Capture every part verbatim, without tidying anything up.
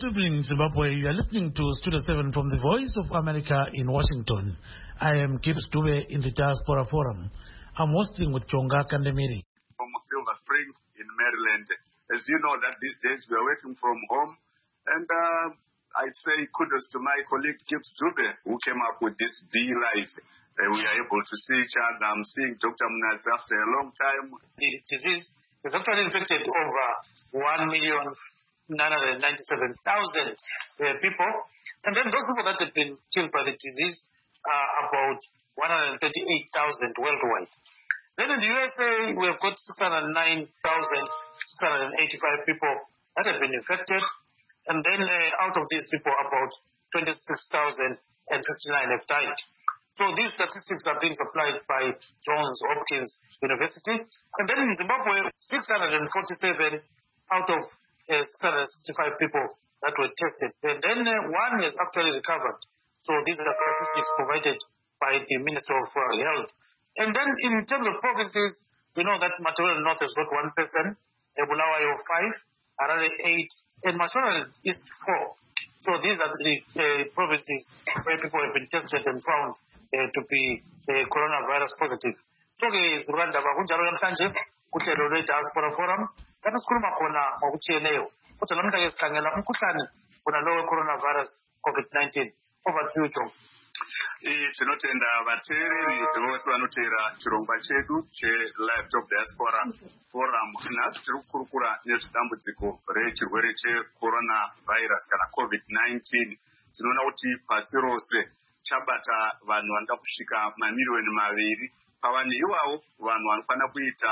Good evening, Zimbabwe. You are listening to Studio seven from the Voice of America in Washington. I am Gibbs Dube in the Diaspora Forum. I'm hosting with Chonga Kandemiri. From Silver Spring in Maryland. As you know, that these days we are working from home. And uh, I'd say kudos to my colleague Gibbs Dube, who came up with this Be Live. Uh, we are able to see each other. I'm seeing Doctor Mnatsi after a long time. The disease has actually infected over one million nine hundred ninety-seven thousand uh, people. And then those people that have been killed by the disease are about one hundred thirty-eight thousand worldwide. Then in the U S A, we have got six hundred nine thousand six hundred eighty-five people that have been infected. And then uh, out of these people, about twenty-six thousand fifty-nine have died. So these statistics are being supplied by Johns Hopkins University. And then in Zimbabwe, six hundred forty-seven out of uh, six hundred sixty-five people that were tested. And then uh, one has actually recovered. So these are statistics provided by the Minister of uh, Health. And then in terms of provinces, we know that Matabele North has got one person, Bulawayo five, Harare eight, and Mashonaland East four. So these are the uh, provinces where people have been tested and found uh, to be uh, coronavirus positive. So Rwanda vakunjalo namhlanje kuhlelo lwe-Diaspora Forum lapho sikhuluma khona ngokutshiyeneyo kodwa namuhla ke sikhangela umkhuhlane wona lo we-coronavirus COVID nineteen. Over to you, John. Tinotenda vateereri vose vanoteera chirongwa chedu cheLive Talk Diaspora Forum. Nhasi tiri kukurukura nezvedambudziko rechirwere cheCoronavirus kana COVID nineteen. Tinoona kuti pasi rose chabata vanhu vanoda kusvika mamiriyoni maviri. Pava neivavo vanhu vanokwana kuita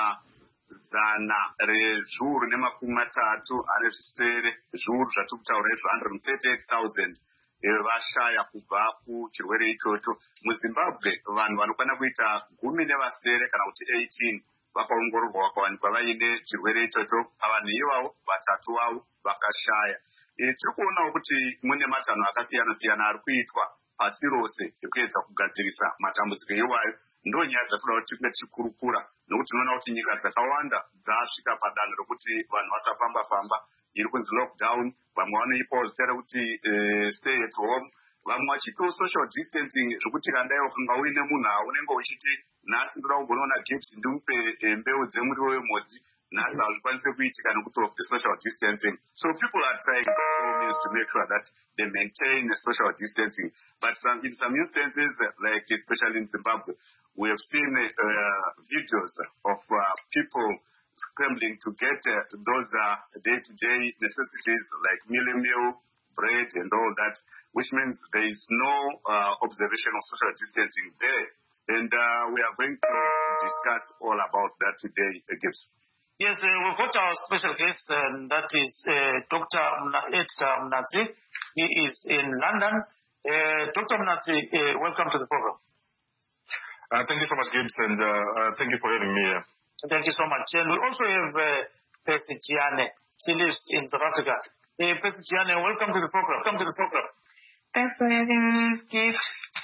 zana rezviuru nemakumi matatu ane zvisere zviuru zvatiri kutaura izvo one hundred thirty-eight thousand vashaya kubva kuchirwere ichocho. MuZimbabwe vanhu vanokwana kuita gumi nevasere kana kuti eighteen vakaongororwa vakawanikwa vaine chirwere ichocho. Ava neivavo vatatu vavo vakashaya. Tiri kuonawo kuti mune matanho akasiyana siyana ari kuitwa pasi rose ekuedza kugadzirisa matambudziko iwayo. Ndo nyaya dzatoda kuti tinge tichikurukura nokuti tinoona kuti nyika dzakawanda dzasvika padanho rokuti vanhu vasafamba famba. Iri kunzi lockdown, vamwe vanoipawo zita rekuti uh, stay at home, vamwe vachitiwo social distancing zvokuti kana iwe kunga uine munhu aunenge uchiti nhasi ndoda kumbonoona Gibbs ndimupe mbeu dzemuriwo wemhodzi, nhasi hazvikwanise kuitika nokuti of the social distancing. So people are trying by all means to make sure that they maintain the social distancing. But some, in some instances, like especially in Zimbabwe, we have seen uh, videos of uh, people scrambling to get uh, those uh, day-to-day necessities like mealie meal, bread and all that, which means there is no uh, observation of social distancing there. And uh, we are going to discuss all about that today, uh, Gibbs. Yes, uh, we've got our special guest, and that is uh, Doctor Edgar Mnatsi. He is in London. Uh, Doctor Mnatsi, uh, welcome to the program. Uh, thank you so much, Gibbs, and uh, uh, thank you for having me here. Thank you so much. And we also have uh, Percy Giane. She lives in South Africa. Hey, Percy Giane, welcome to the program. Welcome to the program. Thanks for having me, Gibbs.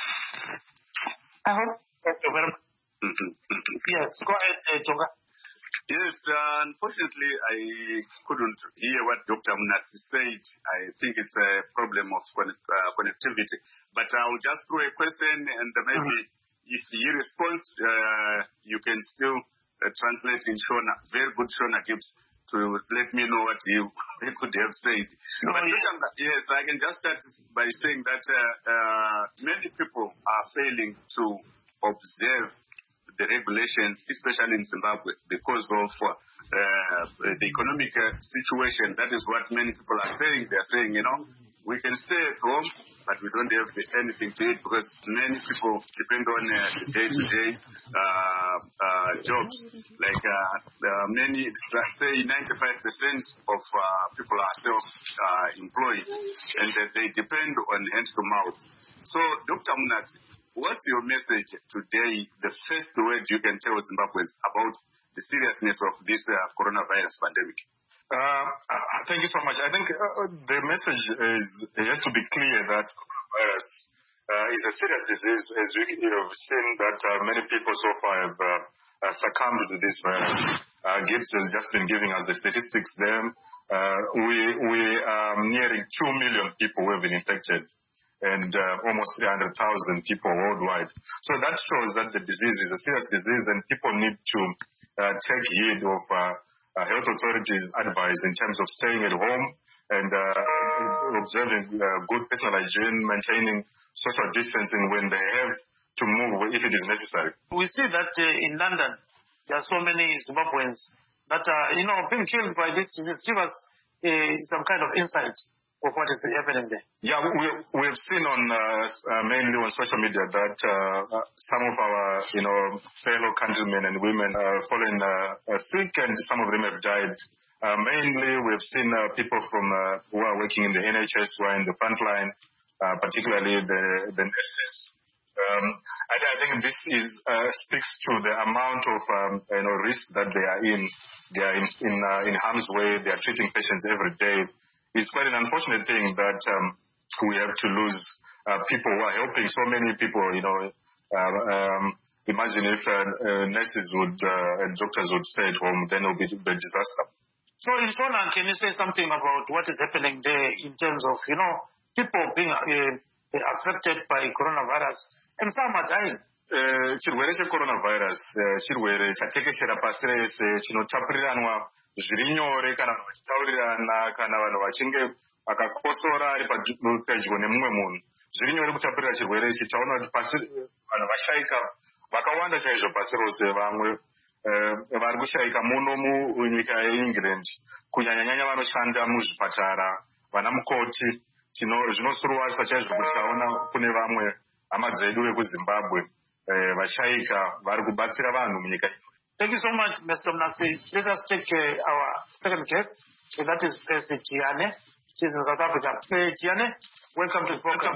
I hope. Thank you very much. Yes, go ahead, uh, Chonga. Yes, uh, unfortunately, I couldn't hear what Doctor Mnatsi said. I think it's a problem of connect, uh, connectivity. But I'll just throw a question, and maybe mm-hmm. if he responds, uh, you can still Uh, translate in Shona, very good Shona Gibbs, to let me know what you could have said. No, but yes. yes, I can just start by saying that uh, uh, many people are failing to observe the regulations, especially in Zimbabwe, because of uh, the economic uh, situation. That is what many people are saying. They are saying, you know, we can stay at home, but we don't have anything to eat because many people depend on uh, day-to-day uh, uh, jobs. Like uh, uh, many, say ninety-five percent of uh, people are self-employed, uh, and uh, they depend on hand-to-mouth. So, Doctor Mnatsi, what's your message today, the first word you can tell Zimbabweans about the seriousness of this uh, coronavirus pandemic? Uh, uh, thank you so much. I think uh, the message is it has to be clear that coronavirus uh, is a serious disease, as we have seen that uh, many people so far have uh, uh, succumbed to this virus. Uh, Gibbs has just been giving us the statistics there. uh, we, we are nearing two million people who have been infected and uh, almost three hundred thousand people worldwide. So that shows that the disease is a serious disease and people need to uh, take heed of uh, uh, health authorities' advice in terms of staying at home and uh, observing uh, good personal hygiene, maintaining social distancing when they have to move if it is necessary. We see that uh, in London, there are so many Zimbabweans that are, you know, being killed by this disease. Give us uh, some kind of insight of what is happening there. Yeah, we we have seen on uh, uh, mainly on social media that uh, some of our you know fellow countrymen and women are fallen uh, sick, and some of them have died. Uh, mainly, we have seen uh, people from uh, who are working in the N H S, who are in the front line, uh, particularly the the nurses. Um, I, I think this is uh, speaks to the amount of um, you know risk that they are in. They are in in, uh, in harm's way. They are treating patients every day. It's quite an unfortunate thing that um, we have to lose uh, people who are helping so many people. You know, uh, um, imagine if uh, uh, nurses would uh, and doctors would stay at home, then it would be a disaster. So, in Shona, can you say something about what is happening there in terms of, you know, people being uh, affected by coronavirus and some are dying? Chirwere checoronavirus chirwere chatekeshera pasi rese chinotapuriranwa zviri nyore kana vanhu vachitaurirana kana vanhu vachinge akakosora ari pedyo nemumwe munhu zviri nyore kutapurira chirwere ichi. Taona kuti pasi vanhu vashaika vakawanda chaizvo pasi rose. Vamwe vari kushaika muno munyika yeEngland kunyanyanyanya vanoshanda muzvipatara vana mukoti. Zvinosuruwasa chaizvo kuti taona kune vamwe hama dzedu vekuZimbabwe vashaika vari kubatsira vanhu munyika. Thank you so much, Mister Mnasi. Let us take uh, our second guest. So that is Percy Tiane. She's in South Africa. Uh, Tiane, welcome to the program.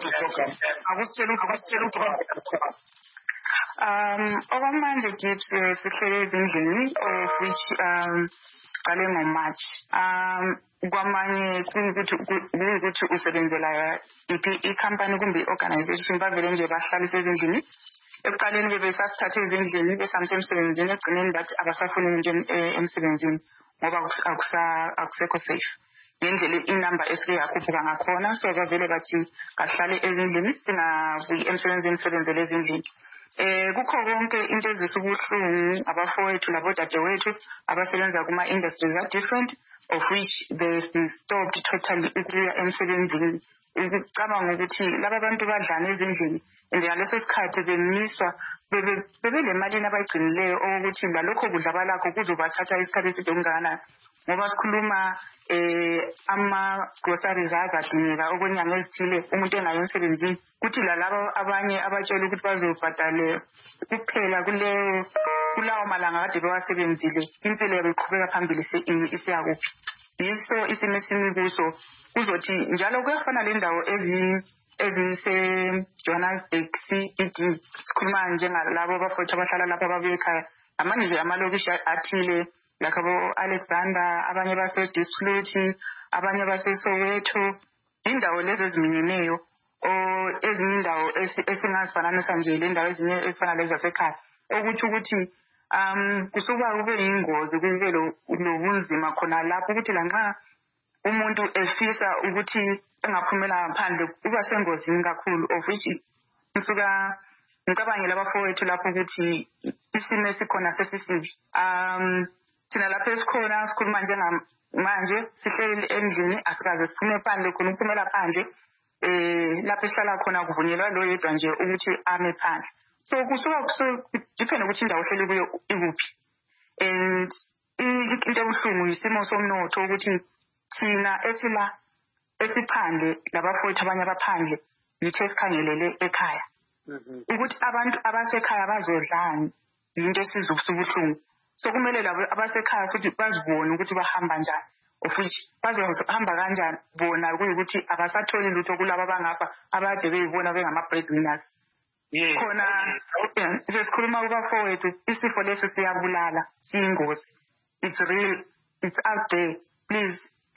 Um, okwamanje Gibbs sihlele ezindlini of which um qale ngoMarch. Um kwamanye kuyikuthi usebenzela iphi icompany kumbe i-organization bavele nje bahlalisa ezindlini. Ekuqaleni bebesasithatha ezindlini besamse emsebenzini egcineni bathi abasafuni nje emsebenzini ngoba akusekho safe. Ngendlela inamba esuke yakhuphuka ngakhona so bavele bathi kahlale ezindlini singabuyi emsebenzini sisebenzele ezindlini. Eh kukho konke into ezisubuhlungu abafowethu labodadewethu abasebenza kuma industries are different of which they've been stopped totally ukuya emsebenzini. Ngicabanga ukuthi laba bantu badlana ezindlini ngaleso sikhathi bemiswa bebe le mali abayigcinileyo ukuthi lalokho kudla balakho kuzobathatha isikhathi eside okungakanani ngoba sikhuluma eh ama groceries azadingeka okwenyanga ezithile umuntu engayo emsebenzini kuthi lalabo abanye abatshela ukuthi bazobhadala kuphela kuleyo kulawo malanga kade bewasebenzile impilo yabo iqhubeka phambili isiyakuphi. Yiso isimo esimibuso kuzothi njalo kuyafana le ndawo ezi ezise Johannesburg C B D sikhuluma njengalabo bafowethu abahlala lapha babuye ekhaya amanje amalokishi athile lakabo Alexander abanye base Displuti abanye base Soweto indawo lezi eziminyeneyo o ezinye indawo esingazifananisa nje le ndawo ezinye ezifana lezi zasekhaya ukuthi ukuthi um kusuka kube ingozi kube lobunzima khona lapho ukuthi lanxa umuntu efisa ukuthi engaphumela ngaphandle uba sengozini kakhulu of which kusuka ngicabangela abafowethu lapho ukuthi isimo esikhona sesisibi. Um thina lapha esikhona sikhuluma njengamanje sihleli endlini asikaze siphume phandle khona ukuphumela phandle eh lapha esihlala khona kuvunyelwa lo yedwa nje ukuthi ame phandle. So kusuka depend ukuthi indawo ohleli kuyo ikuphi. And into ebuhlungu isimo somnotho ukuthi thina esila esiphandle labafowethu abanye abaphandle yithe sikhangelele ekhaya ukuthi abantu abasekhaya bazodlani into esizobuhlungu. So kumele labo abasekhaya futhi bazibone ukuthi bahamba njani of which bazohamba kanjani bona kuyikuthi abasatholi lutho kulabo abangapha abade beyibona bengama breadwinners. Yes. Khona sesikhuluma kubafowethu isifo leso siyabulala siyingozi. It's real, it's out there. Please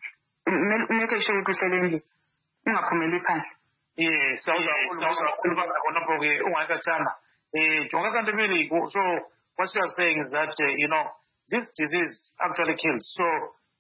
make sure ukuthi uhlelendle ungaphumeli phandle. Yes, so sawukhuluma khona ke ungakathamba. Eh jonga kanti mili so what you are saying is that uh, you know this disease actually kills. So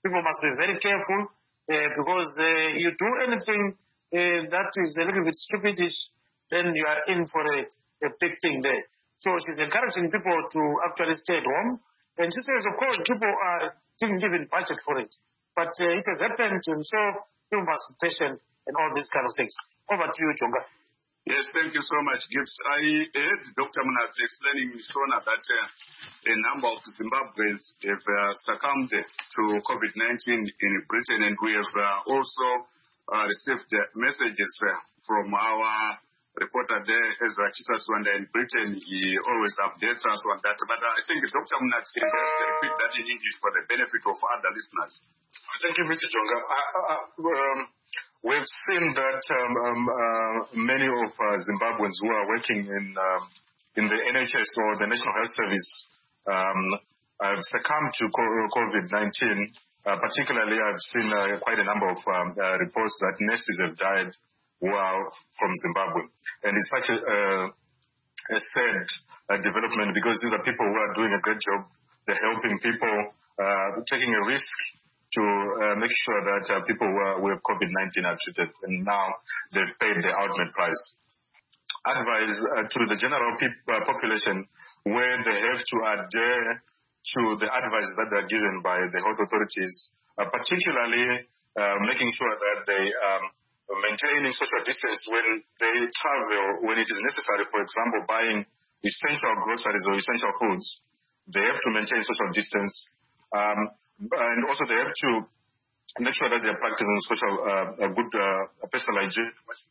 people must be very careful uh, because uh, you do anything uh, that is a little bit stupidish, then you are in for a, a big thing there. So she's encouraging people to actually stay at home. And she says, of course, people uh, didn't even budget for it. But uh, it has happened, and so people must be patient and all these kind of things. Over to you, Chonga. Yes, thank you so much, Gibbs. I heard Doctor Munatsi explaining, Shona, that uh, a number of Zimbabweans have uh, succumbed to COVID nineteen in Britain, and we have uh, also uh, received uh, messages uh, from our reporter there, Ezra Chisaswanda in Britain. He always updates us on that. But uh, I think Doctor Munatsi can just repeat that in English for the benefit of other listeners. Thank you, Mister Chonga. Uh, uh, um, we've seen that um, um, uh, many of uh, Zimbabweans who are working in um, in the N H S or the National Health Service um, have succumbed to COVID nineteen. Uh, particularly, I've seen uh, quite a number of um, uh, reports that nurses have died who are from Zimbabwe. And it's such a, uh, a sad uh, development because these are people who are doing a great job. They're helping people, uh, taking a risk to uh, make sure that uh, people who, are, who have COVID nineteen are treated. And now they've paid the ultimate price. Advise uh, to the general pe- uh, population where they have to adhere to the advice that they're given by the health authorities, uh, particularly uh, making sure that they um, maintaining social distance when they travel, when it is necessary. For example, buying essential groceries or essential foods, they have to maintain social distance. Um, and also they have to make sure that they are practicing social, uh, a good uh, personal hygiene,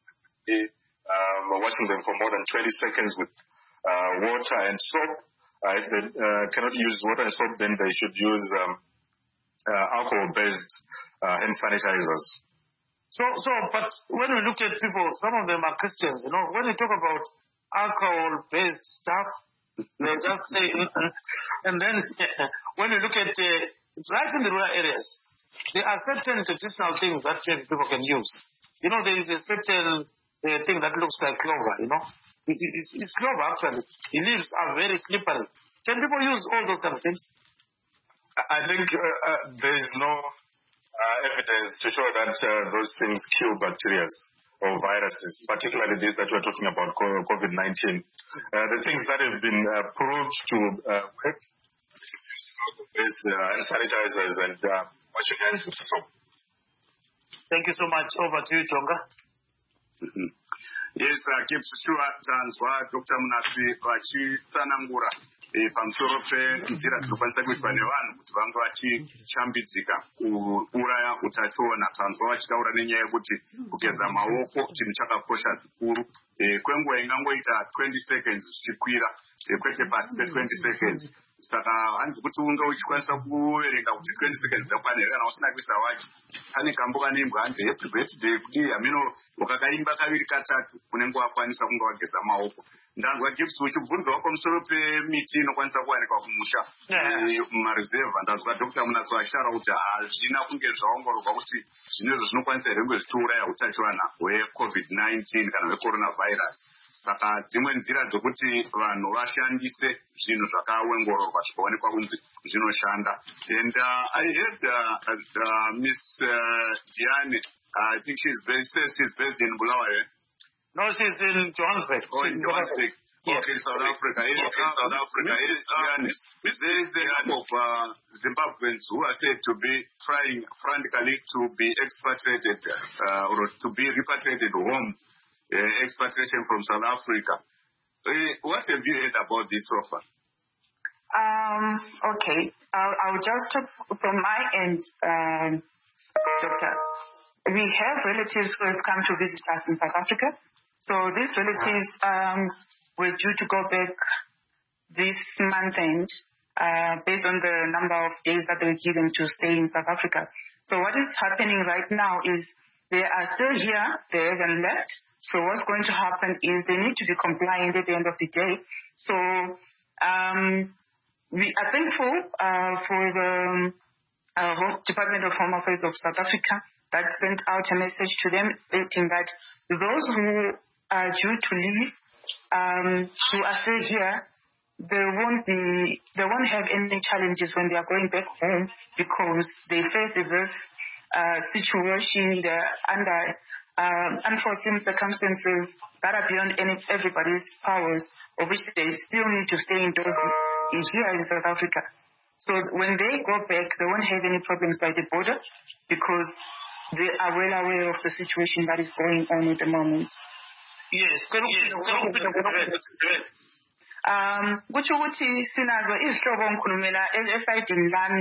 um, washing them for more than twenty seconds with uh, water and soap. Uh, if they uh, cannot use water and soap, then they should use um, uh, alcohol-based uh, hand sanitizers. So, so, but when we look at people, some of them are Christians, you know, when you talk about alcohol-based stuff, they just say, and then when you look at, uh, right in the rural areas, there are certain traditional things that people can use. You know, there is a certain uh, thing that looks like clover, you know. It, it, it's, it's clover, actually. The leaves are very slippery. Can people use all those kind of things? I think uh, uh, there is no uh, evidence to show that uh, those things kill bacteria or viruses, particularly these that we're talking about, COVID nineteen. Uh, the things that have been uh, proved to uh, work is uh, sanitizers and uh, washing hands with soap. Thank you so much. Over to you, Chonga. Mm-hmm. Yes, uh, Gibbs, sure, tanzwa Doctor Munatsi vachitsanangura e, pamusoro penzira dzinokwanisa kuitwa nevanhu kuti vange vachishambidzika kuuraya utachiona. Tanzwa vachitaura nenyaya yekuti kugeza maoko chinhu chakakosha zvikuru, e, kwenguva ingangoita twenty seconds zvichikwira, e, kwete pasi pe twenty seconds. Saka hanzi kuti unge uchikwanisa kuverenga kuti twenty seconds dzakwanira kana usina kuisa wacho. Pane kambo kaneimbwa hanzi happy birthday kudii hamino ukakaimba kaviri katatu unenge wakwanisa kunge wageza maoko. Ndanzwa Gibbs uchibvunzawo pamusoro pemiti inokwanisa kuwanikwa kumusha mumareserva. Ndanzwa Doctor Munatsi ashara kuti hazvina kunge zvaongororwa kuti zvinezvo zvinokwanisa here kunge zvichiuraya utachiwana hweCovid nineteen kana hwecoronavirus. Saka dzimwe nzira dzokuti vanhu vashandise zvinhu zvakaongororwa zvikaonekwa kunzi zvinoshanda. And uh, I heard uh, uh, Miss uh, Diane, uh, I think she's based, she's based in Bulawayo. No, she's in Johannesburg. Oh, in Johannesburg. Yes. Okay, South Africa. Yes, okay, South Africa. Yes, Diane. There is a number of uh, Zimbabweans who are said to be trying frantically to be expatriated uh, or to be repatriated home. Uh, expatriation from South Africa. Uh, what have you heard about this offer? Um, okay, I'll, I'll just talk from my end, um, Doctor. We have relatives who have come to visit us in South Africa. So these relatives um, were due to go back this month end uh, based on the number of days that they were given to stay in South Africa. So what is happening right now is they are still here, they haven't left. So what's going to happen is they need to be compliant at the end of the day. So um, we are thankful uh, for the uh, Home, Department of Home Affairs of South Africa that sent out a message to them stating that those who are due to leave, um, who are still here, they won't be, they won't have any challenges when they are going back home because they face this uh, situation. They're under um, unforeseen circumstances that are beyond any everybody's powers, of which they still need to stay indoors here in South Africa. So when they go back, they won't have any problems by the border because they are well aware of the situation that is going on at the moment. Yes, yes. Um, kuthi ukuthi sinazo izihlobo ngikhulumela esayidini lami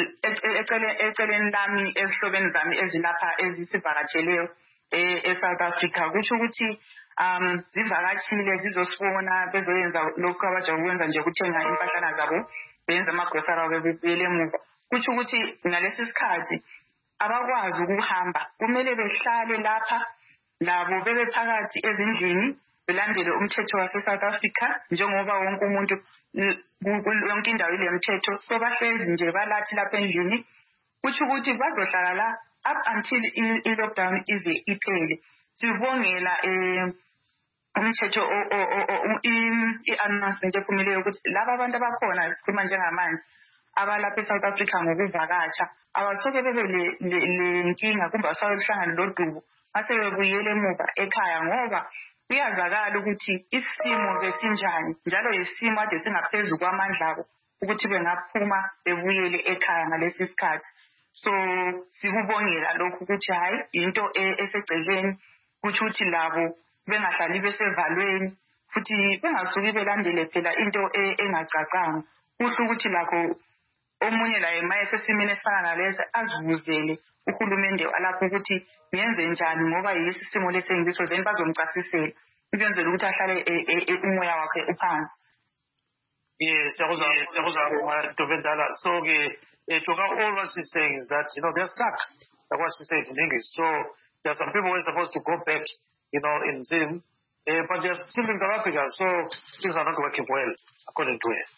eceleni lami ezihlobeni zami ezilapha ezisivakatsheleyo eSouth Africa. Kuthi ukuthi um zivakatshile zizosibona bezoyenza lokho abaja ukwenza nje ukuthenga impahlana zabo benza amagrosari abo bebuyele emuva. Kuthi ukuthi ngalesi sikhathi abakwazi ukuhamba kumele behlale lapha labo bebe phakathi ezindlini belandele umthetho wase-South Africa njengoba wonke umuntu yonke indawo ile mthetho, so bahlezi nje balathi lapha endlini. Kuthi ukuthi bazohlala la up until i-lockdown ize iphele. Sibongela umthetho i-announcement ephumileyo ukuthi laba abantu abakhona sikhuluma njengamanje abalapha eSouth Africa ngokuvakatsha abasoke bebe le nkinga kumbe asahlangana lodubo mase bebuyele emuva ekhaya ngoba kuyazakala ukuthi isimo besinjani njalo isimo ade singaphezulu kwamandla abo ukuthi bengaphuma bebuyele ekhaya ngalesi sikhathi. So sikubongela lokhu ukuthi hayi into esegcekeni kuthi uthi labo bengahlali besevalweni futhi bengasuki belandele phela into engacacanga. Kuhle ukuthi lakho omunye la emaye sesimene esifana nalesi azibuzele uhulumende alapho ukuthi ngenze njani ngoba yisi simo lesengiso then bazomchasisela ukwenzela ukuthi ahlale umoya wakhe uphansi. Yes, Dovendala. So Choka, all what she's saying is that, you know, they're stuck, like what she said in English. So there are some people who are supposed to go back, you know, in Zim, uh, but they're still in South Africa, so things are not working well, according to her.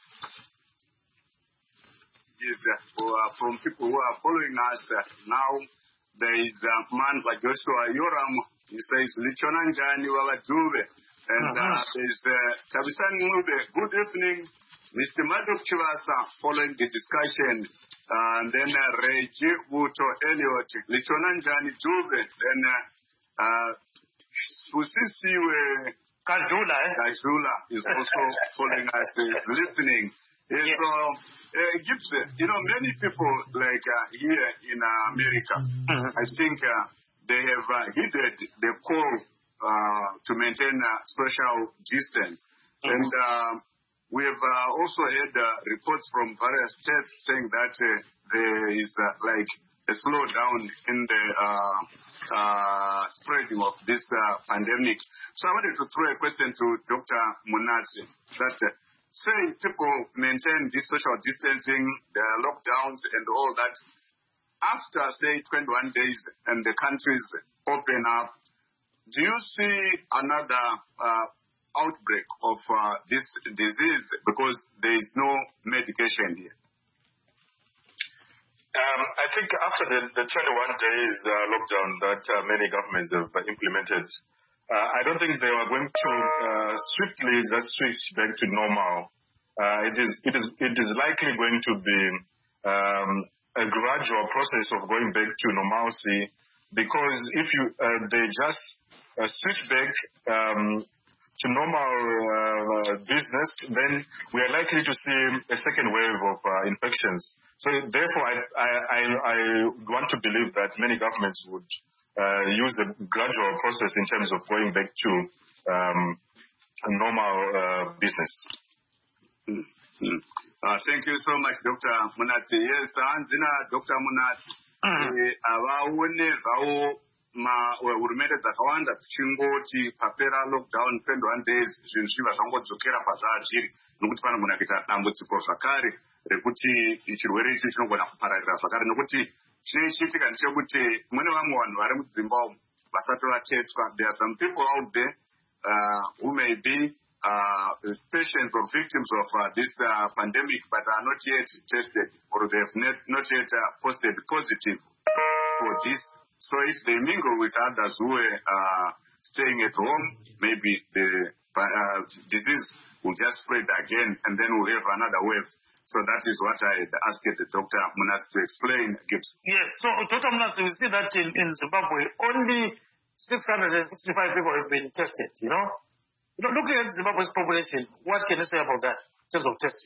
Yes, uh, from people who are following us uh, now, there is a man like Joshua Yoram. He says, Lichonanjani Wawajuve. And uh, there's uh, Tabisan Mube. Good evening, Mister Madok Chivasa, following the discussion. Uh, and then uh, Reji Wuto Elliot, Lichonanjani Juve. Then uh, Susisiwe Kajula, eh? Kajula is also following us, is listening. And yes. So, uh, Gibson, you know, many people like uh, here in uh, America, mm-hmm. I think uh, they have uh, heeded the call uh, to maintain uh, social distance. Mm-hmm. And uh, we have uh, also had uh, reports from various states saying that uh, there is uh, like a slowdown in the uh, uh, spreading of this uh, pandemic. So I wanted to throw a question to Doctor Munatsi that uh, say people maintain this social distancing, the lockdowns and all that. After, say, twenty-one days and the countries open up, do you see another uh, outbreak of uh, this disease because there is no medication here? Um, I think after the, the twenty-one days uh, lockdown that uh, many governments have implemented, uh, I don't think they are going to uh, swiftly just switch back to normal. Uh, it is it is it is likely going to be um, a gradual process of going back to normalcy, because if you uh, they just uh, switch back um, to normal uh, business, then we are likely to see a second wave of uh, infections. So therefore, I, I, I, I want to believe that many governments would uh, use the gradual process in terms of going back to um, a normal uh, business. Mm-hmm. Uh, thank you so much, Doctor Munatsi. Yes, Anzina, Doctor Munatsi. Avaone vao ma hurumende dzakawanda dzichingoti papera lockdown twenty-one days zvinhu zvibva zvangodzokera pazvazviri nokuti panogona kuita dambudziko zvakare rekuti chirwere ichi chinogona kupararira zvakare nokuti chinochiitika ndechekuti mune vamwe vanhu vari mudzimba umu vasati vateswa. There are some people out there uh, who may be uh, patients or victims of uh, this uh, pandemic but are not yet tested or they have not, not yet uh, posted positive for this. So if they mingle with others who are uh, staying at home, maybe the uh, disease will just spread again, and then we'll have another wave. So that is what I asked Doctor Munasi to explain. Gibbs. Yes, so Doctor Munasi, we see that in, in Zimbabwe, only six hundred sixty-five people have been tested, you know? You know, looking at Zimbabwe's population, what can you say about that in terms of testing?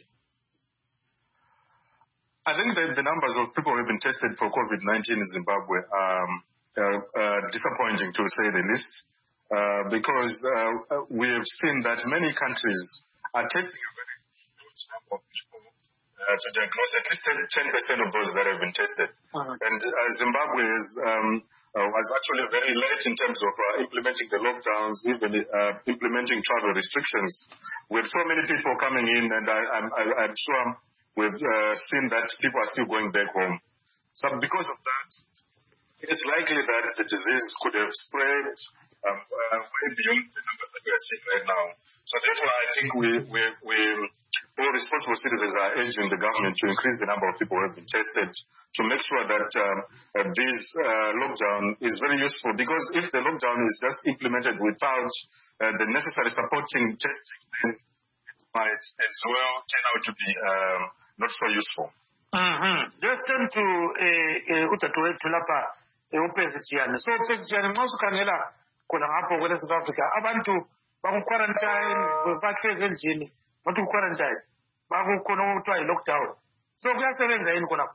I think that the numbers of people who have been tested for COVID nineteen in Zimbabwe um, are uh, disappointing, to say the least, uh, because uh, we have seen that many countries are testing a very huge number of people uh, to diagnose at least ten percent of those that have been tested. Uh-huh. And uh, Zimbabwe is, um, uh, was actually very late in terms of uh, implementing the lockdowns, even uh, implementing travel restrictions. We have so many people coming in, and I, I'm, I, I'm sure we've uh, seen that people are still going back home. So because of that, it is likely that the disease could have spread um, uh, way beyond the numbers that we are seeing right now. So therefore, I think we, we, we all responsible citizens are urging the government to increase the number of people who have been tested to make sure that um, uh, this uh, lockdown is very useful. Because if the lockdown is just implemented without uh, the necessary supporting testing, then it might as well turn out to be um, not so useful. Mm-hmm. Let's turn to Utatuwethu lapha eUpezitian. So Upezitian nxa usukhangela khona ngapho kwele South Africa, abantu baku-quarantine, bahlezi endlini, bathi ku-quarantine, bakukhona okuthiwa yi-lockdown. So kuyasebenza yini khonapho?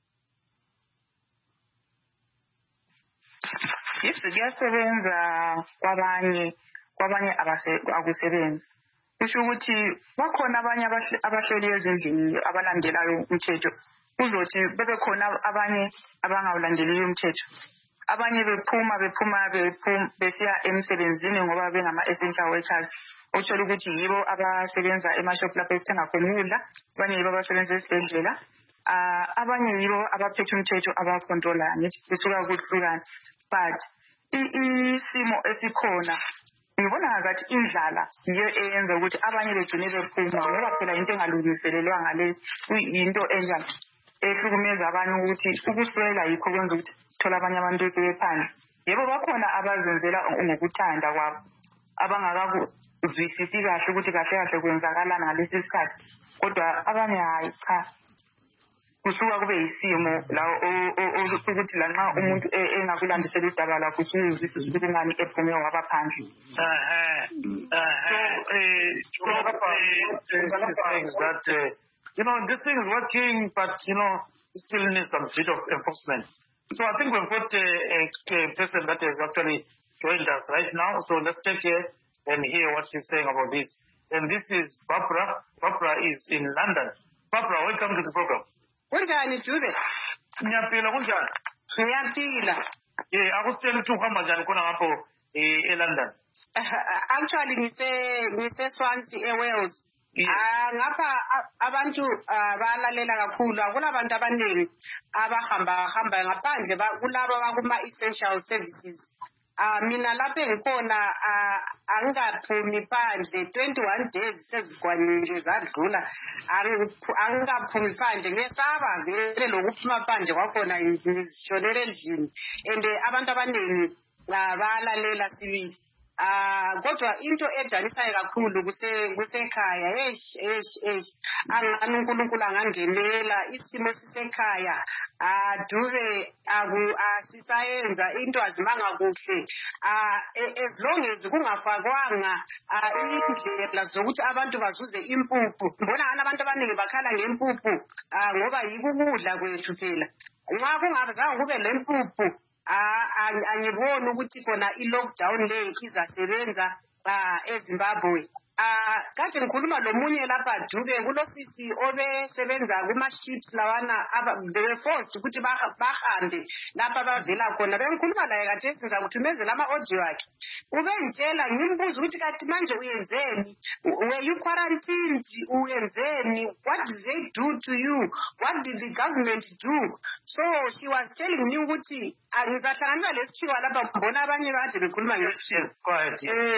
Yes, kuyasebenza kwabanye, kwabanye akusebenzi. Kusho ukuthi bakhona abanye abahleli ezindlini abalandelayo umthetho, kuzothi bebe khona abanye abangawulandeliyo umthetho, abanye bephuma bephuma bephuma besiya emsebenzini ngoba bengama essential workers, uthola ukuthi yibo abasebenza emashop lapho esithenga khona ukudla, abanye yibo abasebenza esibhedlela, abanye yibo abaphethe umthetho abacontrola ngithi kusuka kuhlukana. But isimo esikhona ngibona ngathi indlala yiyo eyenza ukuthi abanye begcine bephuma ngoba phela into engalungiselelwanga le into enjani ehlukumeza abantu ukuthi ukuswela yikho kwenza ukuthi thola abanye abantu sebephandle. Yebo bakhona abazenzela ngokuthanda kwabo abangakuzwisisi kahle ukuthi kahle kahle kwenzakalana ngalesi sikhathi, kodwa abanye hayi cha, kusuka kube yisimo la ukuthi lanxa umuntu engakulandisela udaba lakho usuzwisisa ukuthi ngani ephume wabaphandle. You know, this thing is working, but, you know, it still needs some bit of enforcement. So I think we've got a, a, a person that has actually joined us right now. So let's take it and hear what she's saying about this. And this is Barbara. Barbara is in London. Barbara, welcome to the program. Kunjani Dube? Ngiyaphila kunjani? Ngiyaphila. Eh, akusitshela ukuthi uhamba njani khona ngapho eh eLondon? Actually ngise ngise Swansea eWales. Ah ngapha abantu balalela kakhulu, akulabantu abaningi abahamba hamba ngaphandle kulabo bakuma essential services. Ah mina lapha engikhona angaphumi phandle twenty-one days sezigwanile zadlula, angaphumi phandle ngesaba vele lokuphuma phandle kwakhona ngishonele endlini, and abantu abaningi balalela sibili. Ah kodwa into ejanisayo kakhulu kuse kusekhaya eish eish eish angani uNkulunkulu angangenela isimo sisekhaya. Ah Dube aku asisayenza into azimanga kuhle, ah as long as kungafakwanga indlela zokuthi abantu bazuze impuphu. Ngibona ngani abantu abaningi bakhala ngempuphu ngoba yikukudla kwethu phela. Nxa kungazange kube lempuphu angiboni ukuthi khona i-lockdown le izasebenza eZimbabwe. Ah kade ngikhuluma lomunye lapha Dube kulosisi obesebenza kuma-ships lawana they were forced ukuthi bahambe lapha bavela khona. Bengikhuluma laye kade siza kuthumezela ama-audio akhe, ubengitshela ngimbuza ukuthi kati manje uyenzeni, were you quarantined, uyenzeni, what did they do to you, what did the government do? So she was telling me ukuthi angizahlanganisa lesithiwa lapha, mbona abanye kade bekhuluma ngesithiwa. Quiet.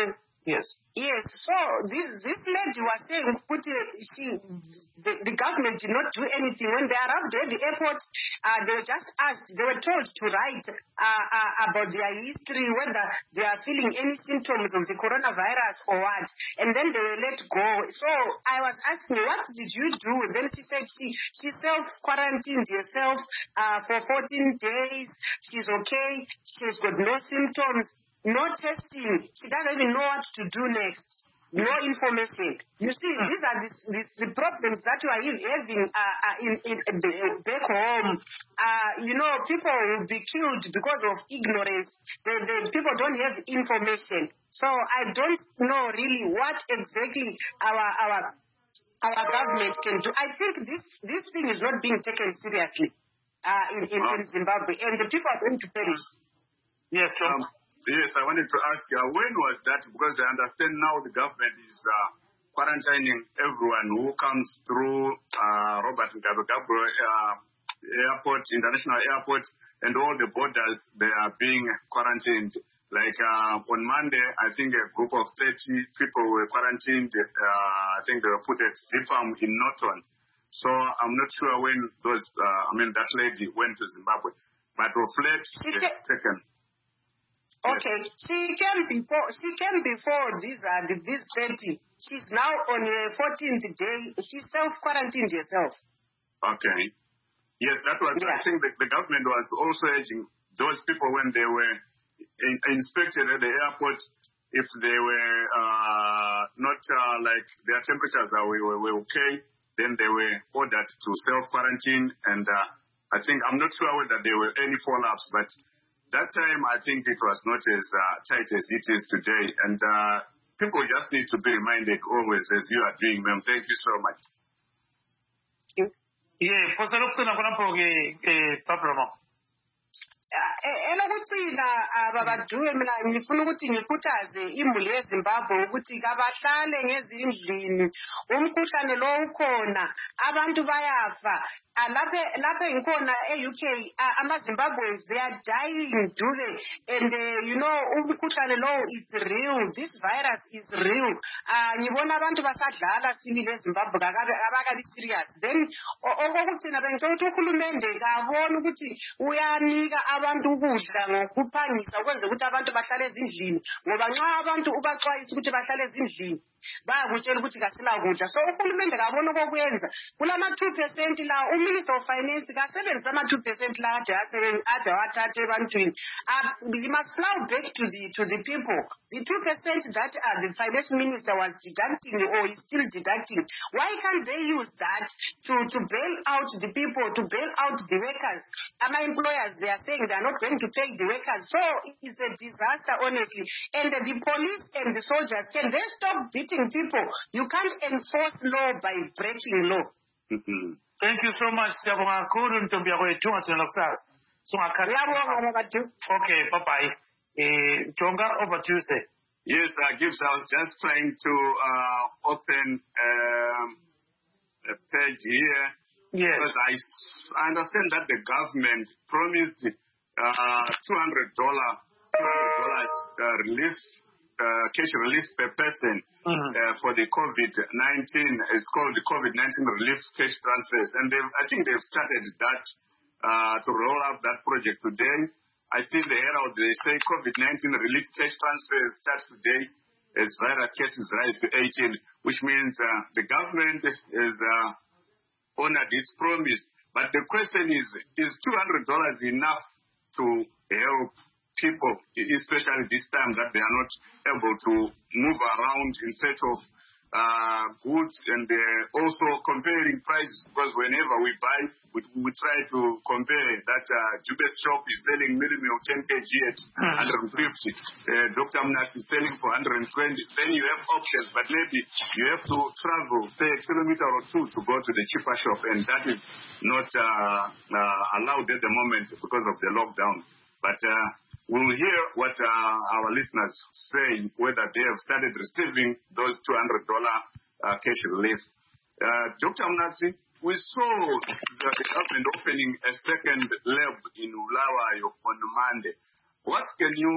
Yes. Yes, so this this lady was saying, put it, she, the, the government did not do anything. When they arrived at the airport, uh, they were just asked, they were told to write uh, uh, about their history, whether they are feeling any symptoms of the coronavirus or what, and then they were let go. So I was asking, what did you do? Then she said she, she self-quarantined herself uh, for fourteen days. She's okay. She's got no symptoms. No testing. She doesn't even know what to do next. No information. You see, these are the, the, the problems that you are having uh, uh, in, in, in back home. Uh, you know, people will be killed because of ignorance. The, the people don't have information. So I don't know really what exactly our our our government can do. I think this this thing is not being taken seriously uh, in, in, in Zimbabwe, and the people are going to perish. Yes, Tom. Um, Yes, I wanted to ask you, uh, when was that? Because I understand now the government is uh, quarantining everyone who comes through uh, Robert Mugabe uh, Airport, International Airport, and all the borders, they are being quarantined. Like uh, on Monday, I think a group of thirty people were quarantined. Uh, I think they were put at Zipam in Norton. So I'm not sure when those, uh, I mean, that lady went to Zimbabwe. But Roflet uh, taken. Okay, she came before. She came before this uh, this thirty. She's now on her fourteenth day. She self quarantined herself. Okay. Yes, that was. Yeah. I think the, the government was also urging those people when they were in, inspected at the airport, if they were uh, not uh, like their temperatures are were, were okay, then they were ordered to self quarantine. And uh, I think I'm not sure whether there were any follow ups, but. That time, I think it was not as uh, tight as it is today. And uh, people just need to be reminded always as you are doing them. Thank you so much. Yeah, for the Pablo. elokugcina ababaduwe mina ngifuna ukuthi ngikhuthaze imuli yeZimbabwe ukuthi kabahlale ngezindlini umkhuhlane lo ukhona abantu bayafa lapha lapha ngikhona e-U K ama-Zimbabweans they are dying duve and uh, you know umkhuhlane lo is real, this virus is real. ngibona abantu basadlala sibili eZimbabwe abakabi serious. Then okokugcina bengicela ukuthi uhulumende kabona ukuthi uyanika abantu ukudla ngokuphangisa ukwenza ukuthi abantu bahlale ezindlini ngoba nxa abantu ubaxwayisa ukuthi bahlale ezindlini bayakutshela ukuthi kasila kudla. So uhulumende kabona okokwenza kulama two percent la uMinister of Finance kasebenzisa ama two percent la ade wathathe ebantwini. We must plow back to the to the people. The two percent that uh, the Finance Minister was deducting or is still deducting, why can't they use that to, to bail out the people, to bail out the workers? And my employers, they are saying they are not going to pay the workers. So it's a disaster, honestly. And uh, the police and the soldiers, can they stop beating people? You can't enforce law by breaking law. Mm-hmm. Thank you so much. Okay, bye-bye. Uh, Tonga, over to you, sir. Yes, uh, Gibbs, I was just trying to uh, open um, a page here. Yes. Because I, I understand that the government promised uh, two hundred dollars uh, relief, uh, cash relief per person mm-hmm. uh, for the COVID nineteen. It's called the COVID nineteen relief cash transfers. And I think they've started that uh, to roll out that project today. I see the Herald, they say COVID nineteen relief cash transfers start today as virus cases rise to eighteen, which means uh, the government has uh, honored its promise. But the question is, is two hundred dollars enough to help people, especially this time that they are not able to move around in search of uh, goods and uh, also comparing prices? Because whenever we buy, we, we try to compare that uh, Jubes shop is selling minimum ten kilograms at one hundred fifty. Uh, Doctor Mnas is selling for one hundred twenty. Then you have options, but maybe you have to travel, say, a kilometer or two to go to the cheaper shop, and that is not uh, uh, allowed at the moment because of the lockdown. But uh, we'll hear what uh, our listeners say, whether they have started receiving those two hundred dollars uh, cash relief. Uh, Doctor Mnasi, we saw that the government opening a second lab in Bulawayo on Monday. What can you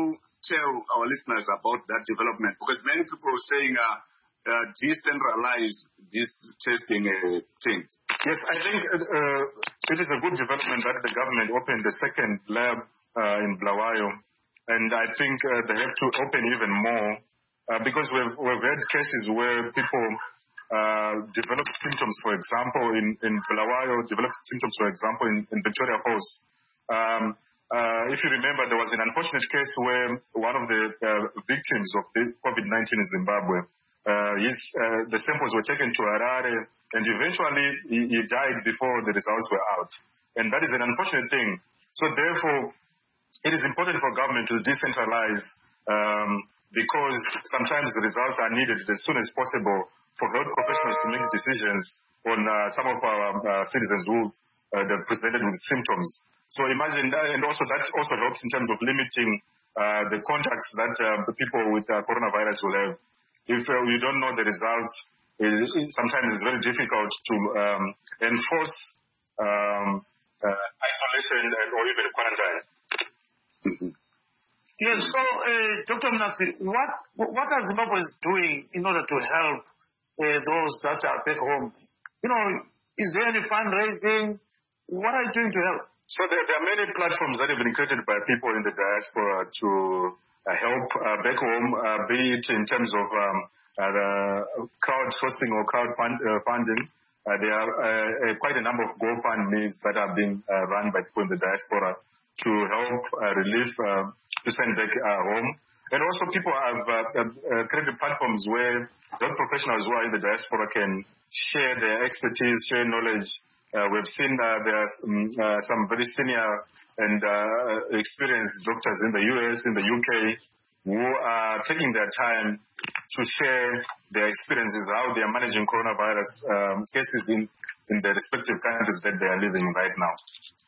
tell our listeners about that development? Because many people are saying uh, uh, decentralize this testing uh, thing. Yes, I think uh, it is a good development that the government opened the second lab uh, in Bulawayo, and I think uh, they have to open even more uh, because we've, we've had cases where people uh, develop symptoms, for example, in, in Bulawayo, developed symptoms, for example, in, in Victoria Falls. Um, uh, if you remember, there was an unfortunate case where one of the uh, victims of the COVID nineteen in Zimbabwe, uh, his, uh, the samples were taken to Harare, and eventually he, he died before the results were out. And that is an unfortunate thing. So therefore, it is important for government to decentralize um, because sometimes the results are needed as soon as possible for health professionals to make decisions on uh, some of our uh, citizens who uh, are presented with symptoms. So imagine that, and also that also helps in terms of limiting uh, the contacts that uh, the people with uh, coronavirus will have. If uh, you don't know the results, it, it, sometimes it's very difficult to um, enforce um, uh, isolation and, or even quarantine. Yes, so uh, Doctor Mnatsi, what what are Zimbabwe doing in order to help uh, those that are back home? You know, is there any fundraising? What are you doing to help? So there, there are many platforms that have been created by people in the diaspora to uh, help uh, back home, uh, be it in terms of um, uh, the crowdsourcing or crowd fund, uh, funding. Uh, there are uh, uh, quite a number of GoFundMes that are being uh, run by people in the diaspora to help uh, relieve uh, to send back uh, home. And also people have uh, uh, created platforms where health professionals who are in the diaspora can share their expertise, share knowledge. Uh, we've seen uh, there are some, uh, some very senior and uh, experienced doctors in the U S, in the U K, who are taking their time to share their experiences, how they are managing coronavirus um, cases in, in the respective countries that they are living in right now.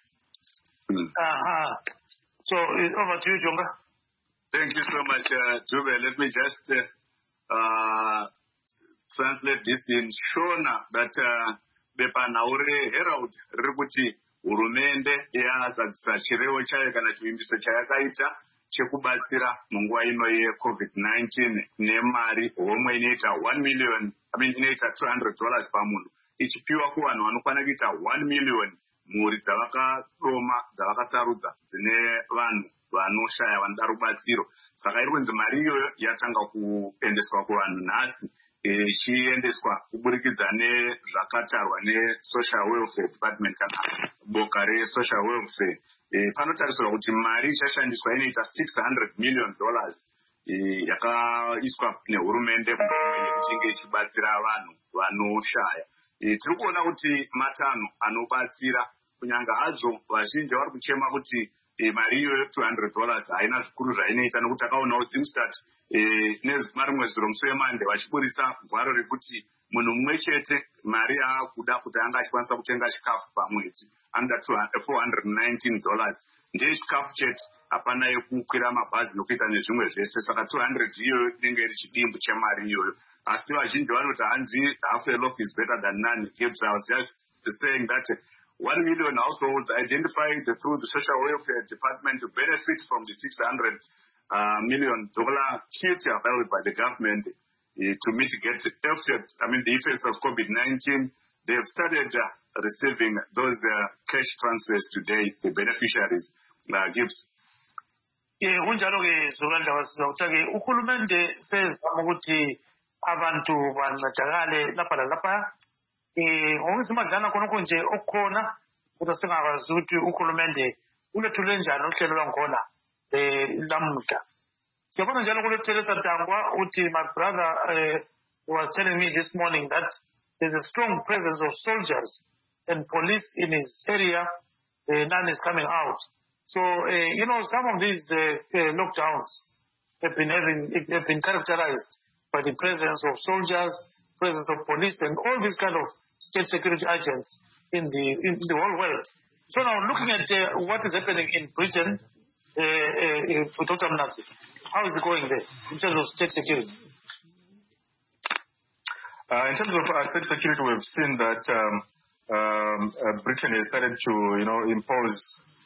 Uh-huh. So it's over to you, Jonga. Thank you so much, uh, Dube. Let me just uh, uh, translate this in Shona that uh, Bepanaure Herald Ributi Urumende yazadzisa chirevo chayo kana chivimbiso chayakaita chekubatsira munguva ino yecovid nineteen nemari homwe inoita one million, I mean inoita two hundred dollars pamunhu ichipiwa kuvanhu vanokwana kuita one million mhuri dzavakadoma dzavakasarudza dzine vanhu vanoshaya vanoda rubatsiro. Saka iri kunzi mari iyoyo yatanga kuendeswa kuvanhu nhasi ichiendeswa kuburikidza nezvakatarwa nesocial welfare department kana boka resocial welfare. Panotarisirwa kuti mari ichashandiswa inoita six hundred million dollars yakaiswa nehurumende yekuchinge ichibatsira vanhu vanoshaya. Tiri kuona kuti matanho anobatsira kunyanga hazvo vazhinji vari kuchema kuti mari iyoyo two hundred dollars haina zvikuru zvainoita nekuti takaonawo Zimstat nezima rimwe zuro musi wemande vachiburitsa gwaro rekuti munhu mumwe chete mari yaakuda kuti anga achikwanisa kutenga chikafu pamwedzi anoda four hundred nineteen dollars ndiye chikafu chete, hapana yekukwira mabhazi nokuita nezvimwe zvese. Saka two hundred iyoyo inenge iri chidimbu chemari iyoyo. Asi vazhinji vanoti hanzi half a loaf is better than none. Gibbs, I was just saying that one million households identified through the social welfare department to benefit from the six hundred uh, million dollar kit available by the government uh, to mitigate the effect, I mean the effects of COVID nineteen. They have started uh, receiving those uh, cash transfers today, the beneficiaries. Uh, Gibbs. Unjalo-ke Zolanda wasizawuthi uhulumende sezama ukuthi abantu bancedakale lapha lalapha. Eh ngokusimadlana khonokho nje okukhona ukuthi singakwazi ukuthi uhulumende ulethule njani uhlelo lwangikhona eh lamuhla. Siyabona njalo kulethele Satangwa uthi my brother uh, was telling me this morning that there's a strong presence of soldiers and police in his area. Uh, none is coming out. So uh, you know, some of these uh, uh, lockdowns have been having have been characterized by the presence of soldiers, presence of police, and all these kind of state security agents in the in the whole world. So now, looking at uh, what is happening in Britain, uh, uh, Doctor Mnatsi, how is it going there in terms of state security? Uh, in terms of uh, state security, we've seen that um, um, uh, Britain has started to, you know, impose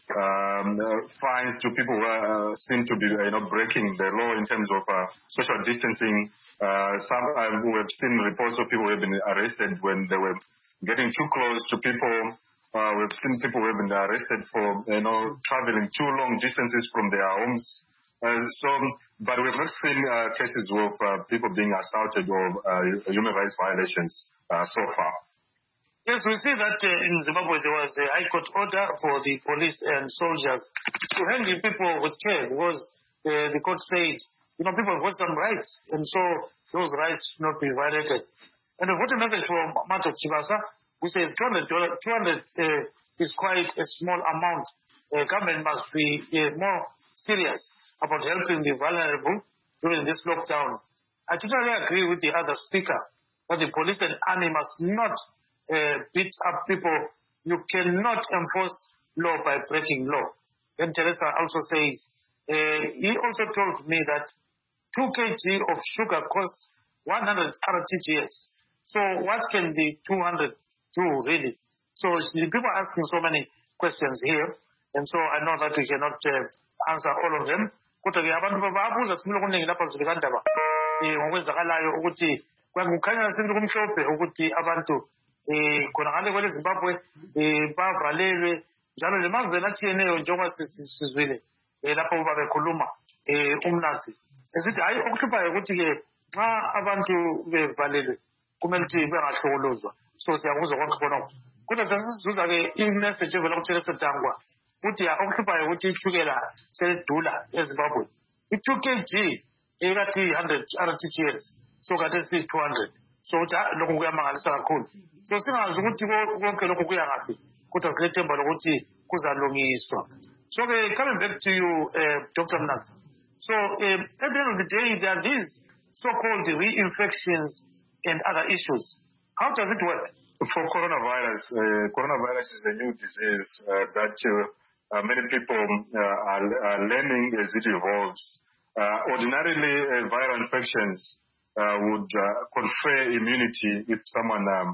um, uh, fines to people who uh, seem to be, you know, breaking the law in terms of uh, social distancing. Uh, some uh, we have seen reports of people who have been arrested when they were getting too close to people. Uh, we've seen people who have been arrested for, you know, traveling too long distances from their homes. Uh, so, but we've not seen uh, cases of uh, people being assaulted or uh, human rights violations uh, so far. Yes, we see that uh, in Zimbabwe there was a high court order for the police and soldiers to handle people with care because uh, the court said, you know, people have got some rights, and so those rights should not be violated. And we've got a message from Mato Chibasa, who says two hundred dollars, two hundred uh, is quite a small amount. The uh, government must be uh, more serious about helping the vulnerable during this lockdown. I totally agree with the other speaker that the police and army must not Uh, beat up people. You cannot enforce law by breaking law. Then Teresa also says, uh, he also told me that two kilograms of sugar costs one hundred R T G S. So what can the two hundred do really? So the people are asking so many questions here, and so I know that we cannot uh, answer all of them. Kodwa-ke abantu babuza simile kuningi lapha zibikandaba eh ngokwezakalayo ukuthi kwakukhanya sinto kumhlophe ukuthi abantu eh khona ngale kwele Zimbabwe eh bavalelwe njalo lemazwe latshiyeneyo njengoba sizwile eh lapho babe khuluma eh umnazi esithi hayi okuhluphayo ukuthi ke xa abantu bevalelwe kumele ukuthi bengahlokolozwa so siyakuzwa konke khona kodwa sesizuza ke imessage evela kuthele sedangwa ukuthi ya okuhluphayo ukuthi ihlukela selidula eZimbabwe i-two kilograms ekathi one hundred R T G S so kade si two hundred so lokho kuyamangalisa kakhulu so singazi ukuthi konke lokho kuya ngaphi kodwa silethemba lokuthi kuzalungiswa. So uh, coming back to you uh, Doctor Mnatsi, so uh, at the end of the day there are these so-called reinfections and other issues. How does it work? For coronavirus, uh, coronavirus is a new disease uh, that uh, uh, many people uh, are, are learning as it evolves. Uh, ordinarily, uh, viral infections uh, would uh, confer immunity if someone um,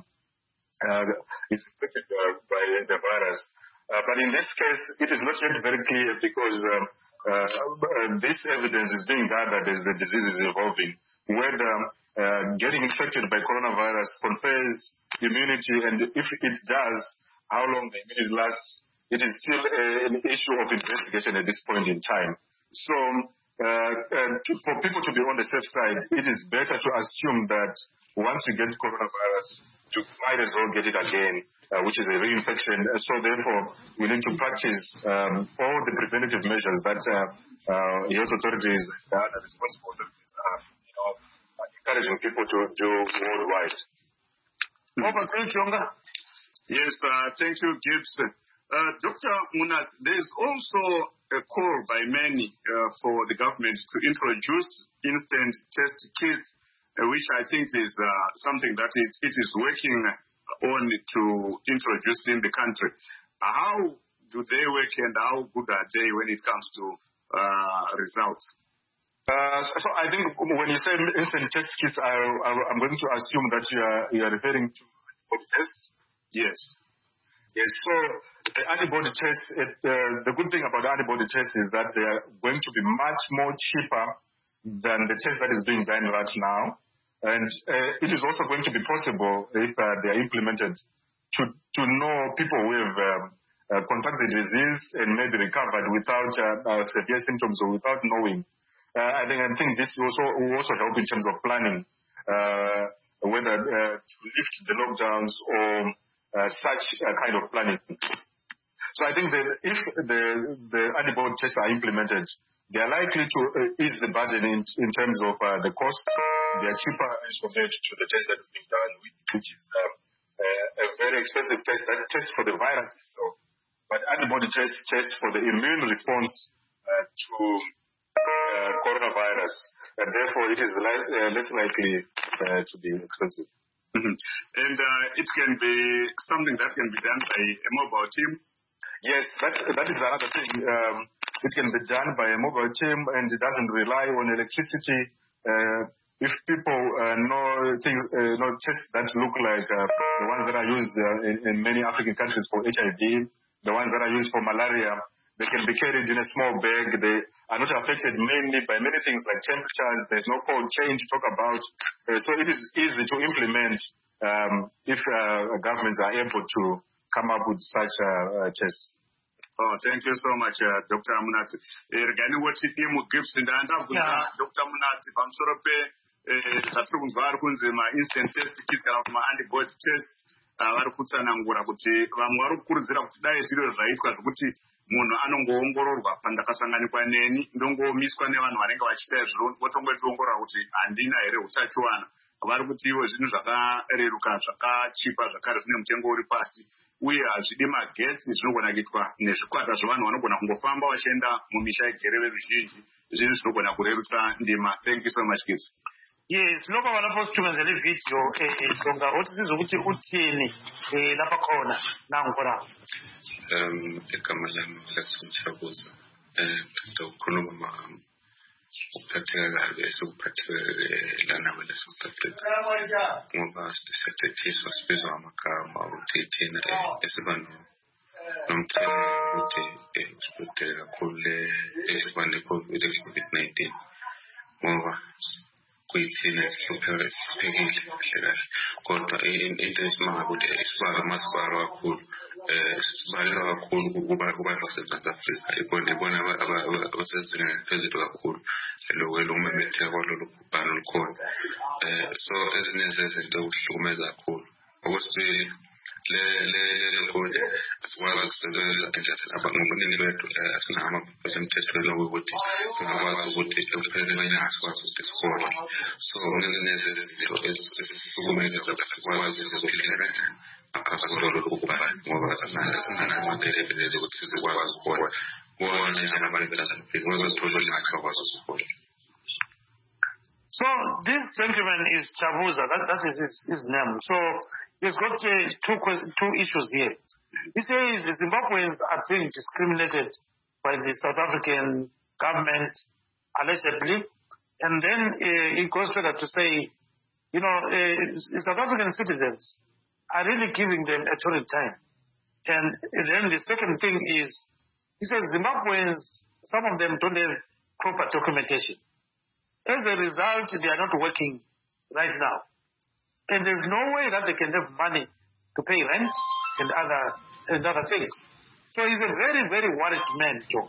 uh, is infected uh, by the virus. Uh, but in this case, it is not yet very clear because um, uh, uh, this evidence is being gathered as the disease is evolving, whether uh, getting infected by coronavirus confers immunity, and if it does, how long the immunity lasts, it is still uh, an issue of investigation at this point in time. So uh, uh, to, for people to be on the safe side, it is better to assume that once you get coronavirus, you might as well get it again, uh, which is a reinfection. So therefore, we need to practice um, all the preventative measures that uh, uh, health authorities and other responsible authorities are you know, encouraging people to do worldwide. Over to you, Chonga. Yes, uh, thank you, Gibbs. Uh, Doctor Munat, there is also a call by many uh, for the government to introduce instant test kits, uh, which I think is uh, something that it, it is working on to introduce in the country. How do they work and how good are they when it comes to uh, results? Uh, so I think when you say instant test kits, I, I, I'm going to assume that you are, you are referring to antibody tests. Yes. Yes. So the antibody tests, it, uh, the good thing about the antibody tests is that they are going to be much more cheaper than the test that is being done right now, and uh, it is also going to be possible if uh, they are implemented to to know people who have um, uh, contracted the disease and maybe recovered without uh, uh, severe symptoms or without knowing. Uh, I think I think this also will also help in terms of planning, uh, whether uh, to lift the lockdowns or uh, such a kind of planning. So I think that if the the antibody tests are implemented, they are likely to uh, ease the burden in, in terms of uh, the cost. They are cheaper as compared to the test that is being done, which is um, uh, a very expensive test, that test for the virus itself. But antibody tests test for the immune response uh, to Uh, coronavirus, and therefore it is less, uh, less likely uh, to be expensive. Mm-hmm. And uh, it can be something that can be done by a mobile team? Yes, that, that is another thing. Um, it can be done by a mobile team, and it doesn't rely on electricity. Uh, if people uh, know things, uh, know tests that look like uh, the ones that are used uh, in, in many African countries for H I V, the ones that are used for malaria, they can be carried in a small bag. They are not affected mainly by many things like temperatures. There's no cold chain to talk about. Uh, so it is easy to implement um, if uh, governments are able to come up with such uh, uh, tests. Oh, thank you so much, uh, Doctor Munatsi. Regarding what you do with gifts in the end of Doctor Munatsi, I'm sure pay tatiri kunzwa ari kunzi ma-instant test kits kana kuti ma-antibody test vari kutsanangura kuti vamwe vari kukurudzira kuti dai zviro zvaitwa zvokuti munhu anongoongororwa pandakasanganikwa neni ndongomiswa nevanhu vanenge vachiita zviro votongotiongorora kuti handina here utachiwana. Vari kuti iwo zvinhu zvakareruka zvakachipa zvakare zvine mutengo uri pasi uye hazvidi magetsi, zvinogona kuitwa nezvikwata zvevanhu vanogona kungofamba vachienda mumisha igere veruzhinji. Zvinhu zvinogona kurerutsa ndima. Thank you so much, kids. Yes, lokho balapositumezele video ejonga othi sizokuthi uthini eh lapha khona nangikora. Um igama lami lakuchabuza eh ukukhuluma ma ukuphatheka kabi esokuphatheka lana kwele South Africa. Ngoba sisathethiswa sibizwa amagama ukuthi thina esibanu nomthamo ukuthi esibhedlela kakhulu esibane COVID nineteen. Ngoba kuyithina sihluphe siphekile kahle kodwa into esimanga ukuthi isibalo masibalo kakhulu eh sibaleka kakhulu kuba kuba baseSouth Africa ibona ibona abasezingeni phezulu kakhulu lokho lumemetheka kwalolu bhalo olukhona eh so ezinye zezinto ukuhlukumeza kakhulu okwesibili le le le kode asikwazi ukusebenza njengoba abangobuningi bethu asinama emthethweni ukuthi singakwazi ukuthi ekupheleni asikwazi ukuthi sikole so ezinye zezinto ezihlukumeza sikwazi ukuphila akasololo ukubhala ngoba asinanamandela ukuthi sizokwazi ukubona bona njengabantu bezakhe. So this gentleman is Chabuza, that, that is his, his name. So he's got uh, two two issues here. He says the Zimbabweans are being discriminated by the South African government, allegedly. And then uh, he goes further to say, you know, uh, South African citizens are really giving them a torrid time. And then the second thing is, he says Zimbabweans, some of them don't have proper documentation. As a result, they are not working right now. And there's no way that they can have money to pay rent and other and other things. So he's a very, very worried man, Jock.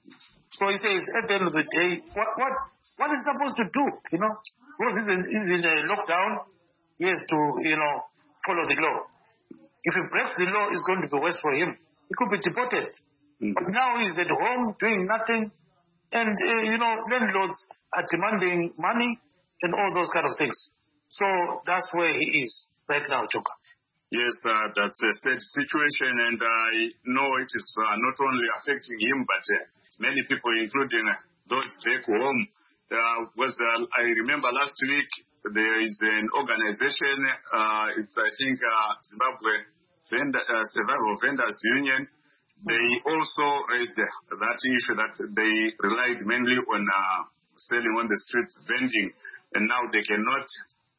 So he says, at the end of the day, what what what is he supposed to do? You know, because he's in, he's in a lockdown, he has to, you know, follow the law. If he breaks the law, it's going to be worse for him. He could be deported. Mm-hmm. But now he's at home doing nothing. And, uh, you know, landlords are demanding money and all those kind of things. So that's where he is right now, Joka. Yes, uh, that's a sad situation, and I know it is uh, not only affecting him, but uh, many people, including uh, those back home. Uh, was uh, I remember last week there is an organization, uh, it's I think uh, Zimbabwe Vendor, uh, Survival Vendors Union. They also raised that issue that they relied mainly on uh, selling on the streets, vending, and now they cannot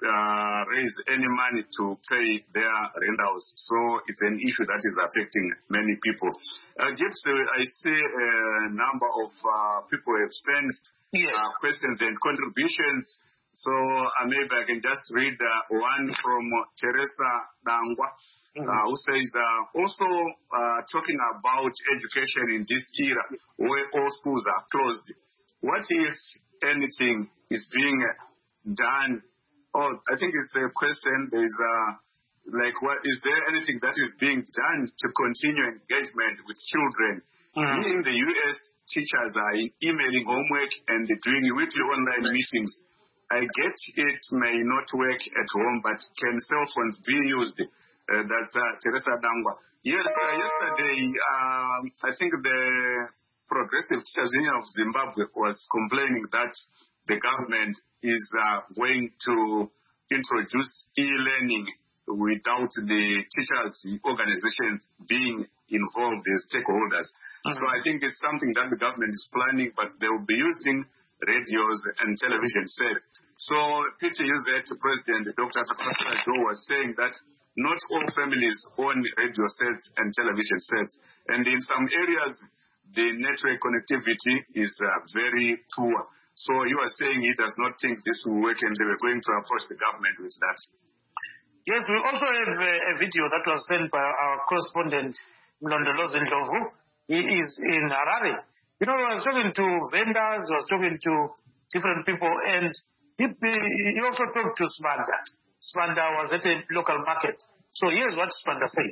uh, raise any money to pay their rentals. So it's an issue that is affecting many people. Uh, Gibbs, I see a number of uh, people have sent yes. uh, questions and contributions. So uh, maybe I can just read uh, one from Teresa Dangwa. Uh, who says uh, also uh, talking about education in this era where all schools are closed. What if anything is being done? Oh, I think it's a question. There's uh, like, what is there anything that is being done to continue engagement with children? Mm-hmm. In the U S, teachers are emailing homework and doing weekly online meetings. I get it may not work at home, but can cell phones be used? Uh, that's uh, Teresa Dangwa. Yes, uh, yesterday, um, I think the Progressive Teachers Union of Zimbabwe was complaining that the government is uh, going to introduce e-learning without the teachers' organizations being involved as stakeholders. Mm-hmm. So I think it's something that the government is planning, but they will be using radios and television sets. So P T U Z President Doctor Tasasa Joe was saying that not all families own radio sets and television sets. And in some areas, the network connectivity is uh, very poor. So you are saying he does not think this will work, and they were going to approach the government with that. Yes, we also have a, a video that was sent by our correspondent, Mlondolozi Ndlovu. He is in Harare. You know, he was talking to vendors, he was talking to different people, and he, he also talked to Spanda. Spanda was at a local market. So here's what Spanda said.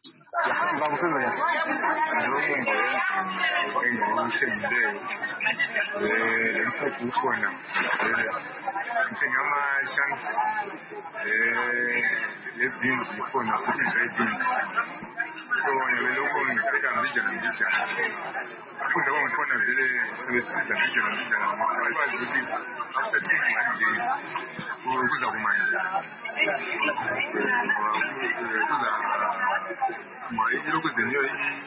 So we look on the second region and region. Put the one corner the services the region and region. After taking one day, we will put our mind. My look at the new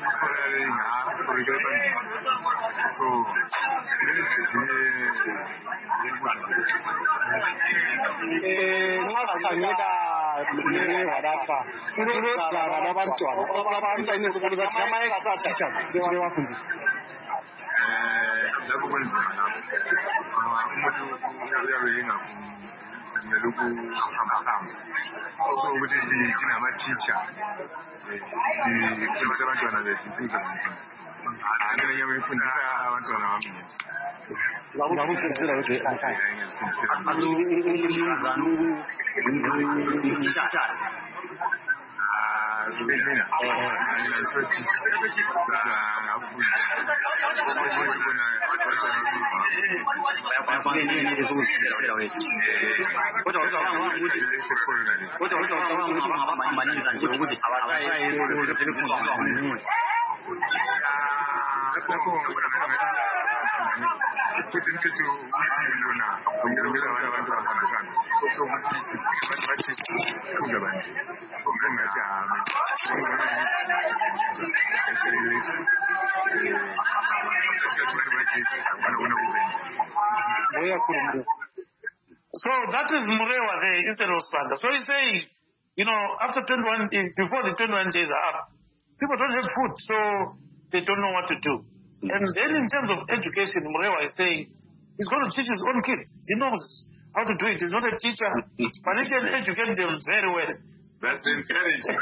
so so which is the Dinama teacher. The seven to the things and then you will finish our tournament. So that is Murewa there instead of Spanda. So he's saying, you know, after twenty-one, before the twenty-one days are up, people don't have food, so they don't know what to do. And then in terms of education, Murewa is saying he's going to teach his own kids. He knows how to do it. He's not a teacher, but he can educate them very well. That's encouraging.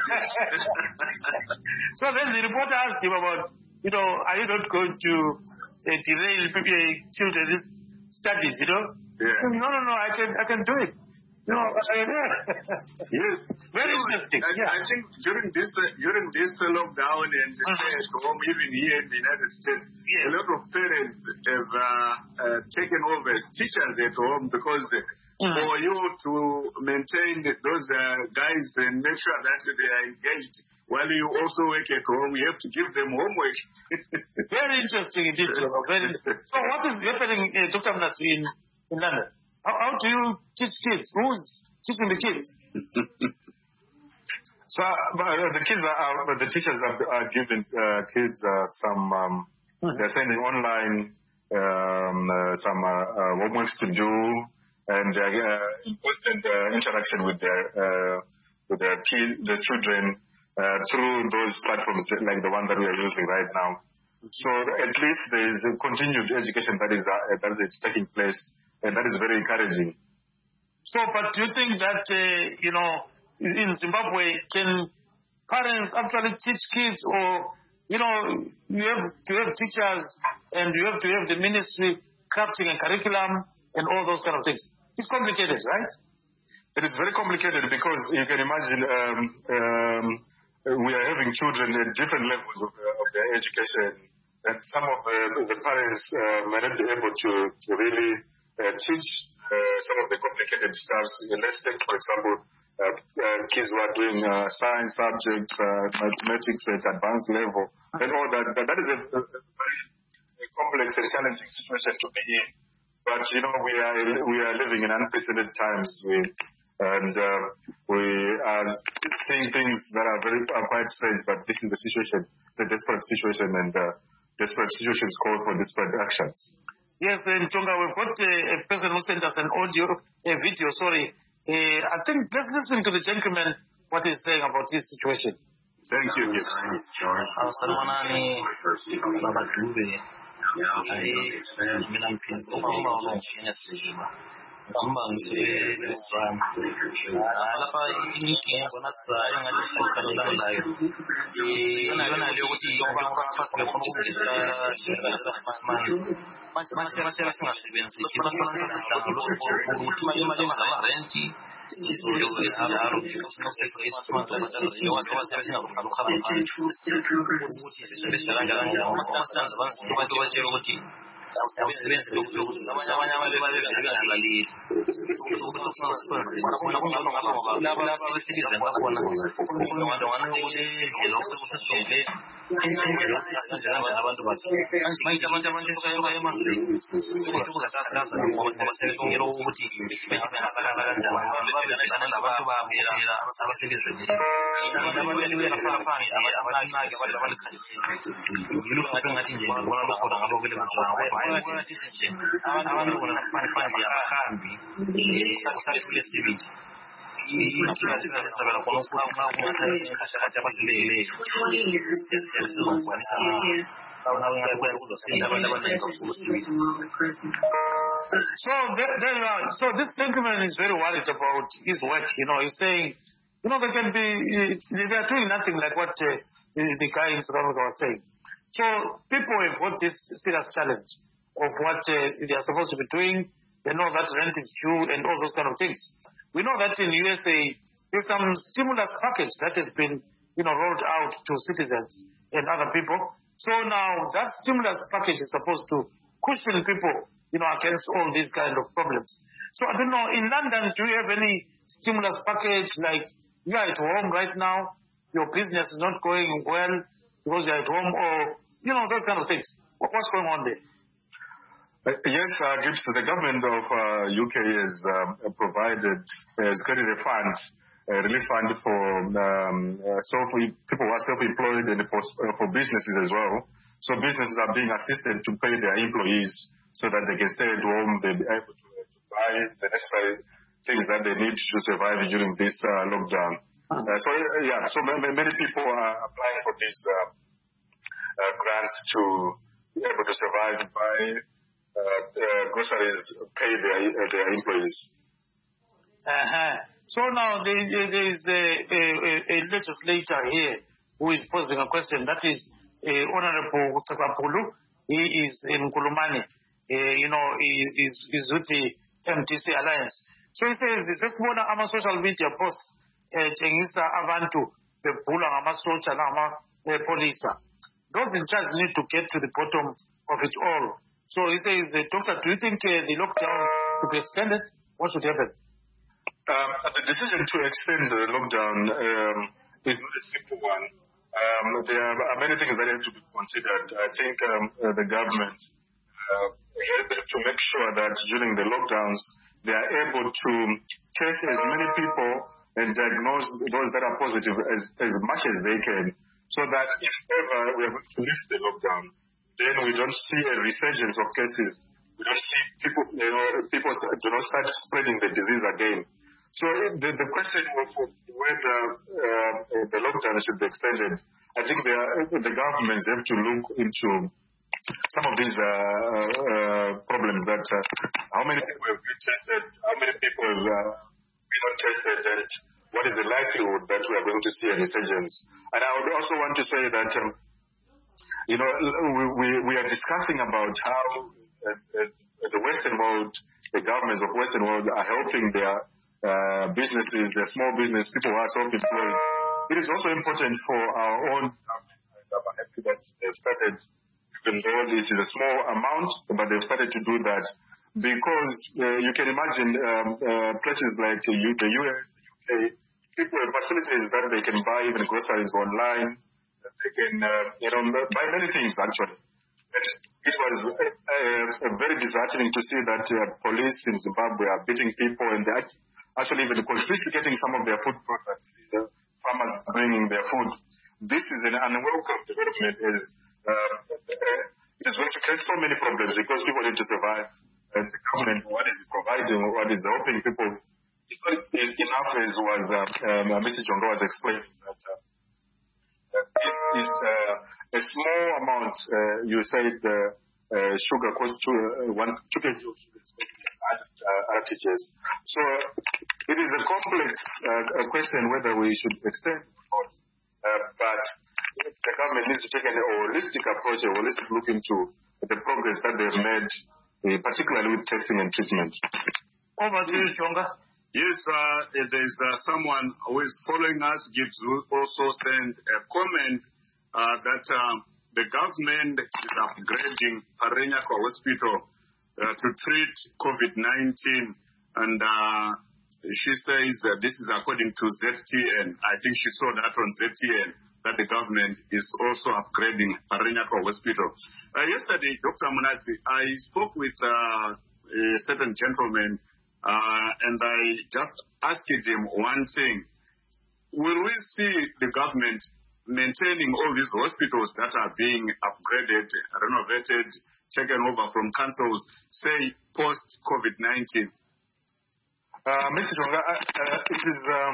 So then the reporter asked him about, you know, are you not going to uh, derail children's studies, you know? Yeah. No, no, no, I can, I can do it. No, yes, very interesting. I, yeah. I think during this during this lockdown and uh-huh. stay at home, even here in the United States, yes. a lot of parents have uh, uh, taken over as teachers at home because uh-huh. for you to maintain those uh, guys and make sure that they are engaged while you also work at home, you have to give them homework. Very interesting indeed. Very. So what is happening, uh, Doctor Mnasi, in, in London? How, how do you teach kids? Who's teaching the kids? So uh, the kids are, uh, the teachers are, are giving uh, kids uh, some. Um, mm-hmm. They're sending online um, uh, some uh, uh, homeworks to do and uh, uh, constant uh, interaction with their uh, with their kids, the children uh, through those platforms like the one that we are using right now. So at least there is a continued education that is uh, that is taking place. And that is very encouraging. So, but do you think that, uh, you know, in Zimbabwe, can parents actually teach kids, or, you know, you have to have teachers and you have to have the ministry crafting a curriculum and all those kind of things? It's complicated, right? It is very complicated because you can imagine um, um, we are having children at different levels of, uh, of their education. And some of the, the parents uh, may not be able to, to really Uh, teach uh, some of the complicated stuff. Let's take, for example, uh, uh, kids who are doing uh, science subjects, uh, mathematics at advanced level, and all that. That, that is a, a very complex and challenging situation to be in. But you know, we are we are living in unprecedented times, we, and uh, we are seeing things that are very are quite strange. But this is the situation, the desperate situation, and uh, desperate situations call for desperate actions. Yes, and Tonga, we've got a, a person who sent us an audio, a video, sorry. Uh, I think let's listen to the gentleman, what he's saying about this situation. Thank you. Salmanani, Baba Dube, mina mphindisa uma uma ngiyasiza. Ngihamba ngisebenzisa isami. Lapha inkinga ngibona sizayo ngathi sikhangela layo. Iyona yona leyo ukuthi ngoba ngaphansi befuna ukufundisa manje manje manje singasebenzi ikhipha sonke sihlangana ukuthi imali imali ngizama rent izoyo ezalo sinokufisa manje manje yowazi wasebenza ngakho khaba manje ukuthi sisebenzisa kanjani kanjani uma sistanza abantu batshela ukuthi awusebenzi lokhu abanye abanye abantu bayalalisa bona kungaba ngapha laba laba besilizwe bakhona abantu abantu ukuthi lokho kusesonke indlela kanjani abantu bathi manje abantu abantu bayaba emazweni ukuthi kuzasasaza ngoba sebasebenza ngelo ukuthi bengasakhala kanjani abantu nabantu baphila abasebenzi abantu belibela phansi abanaki abantu abalikhalisiwe yilo ngathi ngathi nje ngibona lokho ngalo vele manje abantu bonafanya abahambi kusafule sibindi ikinga sizabela khona ukufuna ukungathanda inkhahlakhathi abasileyo sizokwanisa So there, there you are. So this gentleman is very worried about his work. You know, he's saying, you know, they can be, they are doing nothing like what uh, the, the guy in South Africa was saying. So people have got this serious challenge of what uh, they are supposed to be doing. They know that rent is due and all those kind of things. We know that in U S A, there's some stimulus package that has been, you know, rolled out to citizens and other people. So now that stimulus package is supposed to cushion people, you know, against all these kind of problems. So I don't know, in London, do you have any stimulus package like you are at home right now, your business is not going well because you're at home, or, you know, those kind of things? What's going on there? Uh, yes, uh, Gibbs, the government of uh, U K has uh, provided, has created a fund, a relief fund for um, uh, self, people who are self-employed and for, uh, for businesses as well. So businesses are being assisted to pay their employees so that they can stay at home, they'll be able to, to buy the necessary things that they need to survive during this uh, lockdown. Uh, so, uh, yeah, so many people are applying for these uh, uh, grants to be able to survive by Uh, uh, groceries, pay their uh, their employees. Uh-huh. So now there, there is a, a, a legislator here who is posing a question. That is uh, Honorable Takapulu. He is in Kulumani. Uh, you know, he is is with the M T C Alliance. So he says, this morning I'm a social media post. Chengisa Avantu, the Pula Amasocha Nama police. Those in charge need to get to the bottom of it all. So he says, Doctor, do you think uh, the lockdown should be extended? What should happen? Um, the decision to extend the lockdown um, is not a simple one. Um, there are many things that have to be considered. I think um, uh, the government uh, has to make sure that during the lockdowns, they are able to test as many people and diagnose those that are positive as, as much as they can, so that if ever we are going to lift the lockdown, then we don't see a resurgence of cases. We don't see people, you know, people do not start spreading the disease again. So the, the question of whether uh, the lockdown should be extended, I think the, the governments have to look into some of these uh, uh, problems that uh, how many people have been tested, how many people have uh, been not tested, and what is the likelihood that we are going to see a resurgence. And I would also want to say that um, You know, we, we, we are discussing about how uh, uh, the Western world, the governments of Western world are helping their uh, businesses, their small business, people who are self-employed. It is also important for our own government. I'm happy that they've started, even though it is a small amount, but they've started to do that because uh, you can imagine um, uh, places like the U S, the U K, people have facilities that they can buy even groceries online. They can, uh, you know, buy many things actually. But it was uh, uh, very disheartening to see that uh, police in Zimbabwe are beating people and they're actually even confiscating some of their food products. You know, farmers bringing their food. This is an unwelcome development. Is uh, it is going to create so many problems because people need to survive. And the government, what is providing, what is helping people, it's not enough as was uh, um, Mister Jongo was explaining that. Uh, is uh, a small amount. Uh, you said uh, uh, sugar costs two, uh, one two kg of sugar is uh, R T Gs. So it is a complex uh, question whether we should extend or not. Uh, but the government needs to take a holistic approach, a holistic look into the progress that they've made, uh, particularly with testing and treatment. Over to you, Chonga. Yes, uh, there is uh, someone who is following us, gives also sent a comment uh, that uh, the government is upgrading Parenyako Hospital uh, to treat COVID nineteen. And uh, she says uh, this is according to Z T N. I think she saw that on Z T N, that the government is also upgrading Parenyako Hospital. Uh, yesterday, Doctor Munadzi, I spoke with uh, a certain gentleman, Uh, and I just asked him one thing. Will we see the government maintaining all these hospitals that are being upgraded, renovated, taken over from councils, say, post-COVID nineteen? Uh, Mister Chonga, uh, uh, it is um,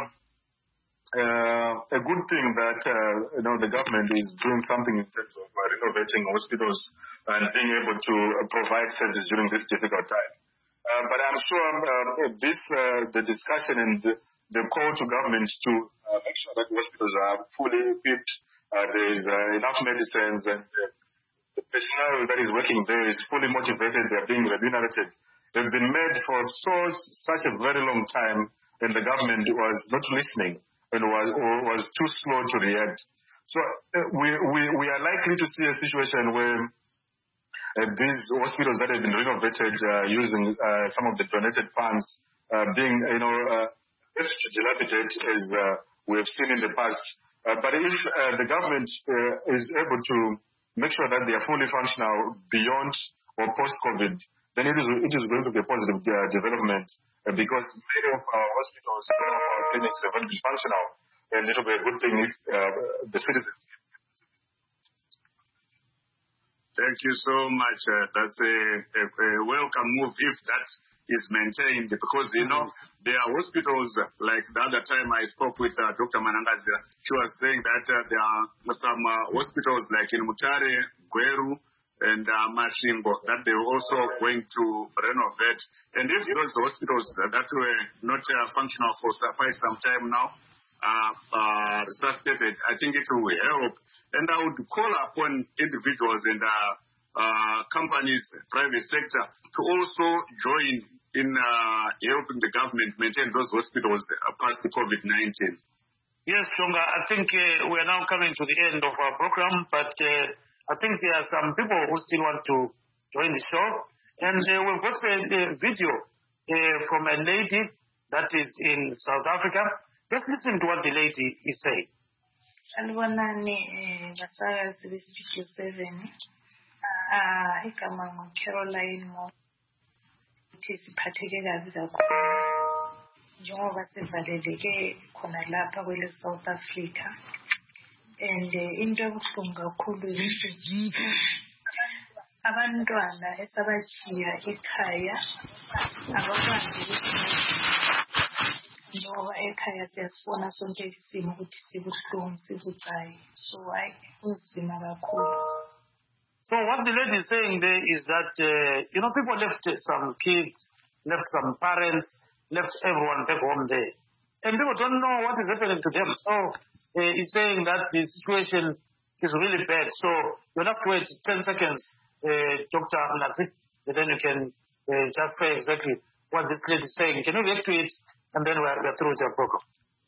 uh, a good thing that uh, you know the government is doing something in terms of uh, renovating hospitals and being able to uh, provide service during this difficult time. Uh, but I'm sure um, this, uh, the discussion and the, the call to government to uh, make sure that hospitals are fully equipped, uh, there is uh, enough medicines, and uh, the personnel that is working there is fully motivated, they are being remunerated. They've been made for so such a very long time, and the government was not listening and was, or was too slow to react. So uh, we, we, we are likely to see a situation where Uh, these hospitals that have been renovated uh, using uh, some of the donated funds uh, being, you know, uh, left to dilapidate as uh, we have seen in the past. Uh, but if uh, the government uh, is able to make sure that they are fully functional beyond or post-COVID, then it is, it is going to be a positive uh, development uh, because many of our hospitals, many of our clinics have been functional, and it will be a good thing if uh, the citizens. Thank you so much. Uh, that's a, a, a welcome move if that is maintained, because, you know, there are hospitals, uh, like the other time I spoke with uh, Doctor Manangazi, she was saying that uh, there are some uh, hospitals like in Mutare, Gweru, and uh, Mashingo that they're also going to renovate. And if those hospitals that were not uh, functional for quite some time now, Uh, uh, resuscitated, I think it will help. And I would call upon individuals and uh, uh, companies, private sector, to also join in uh, helping the government maintain those hospitals uh, past the COVID nineteen. Yes, Chonga, I think uh, we are now coming to the end of our program, but uh, I think there are some people who still want to join the show. And uh, we've got a, a video uh, from a lady that is in South Africa. Let's listen to what the lady is saying. Sanibonani basakazi besifiso seven. Ah, igama nguCaroline Mo. Ithi siphatheke kabi kakhulu. Njengoba sivaleleke khona lapha kwele South Africa. And into ebuhlungu kakhulu ukuthi abantwana esabashiya ekhaya abakwazi ukuthi njengoba ekhaya siyasibona sonke isimo ukuthi sibuhlungu sibucayi, so hayi kunzima kakhulu. So what the lady is saying there is that uh, you know, people left some kids, left some parents, left everyone back home there, and people don't know what is happening to them. So uh, he's saying that the situation is really bad. So you'll have to wait ten seconds, uh, Doctor Nazi, and then you can uh, just say exactly what this lady is saying. Can you react to it? And then we're, we're through with your program.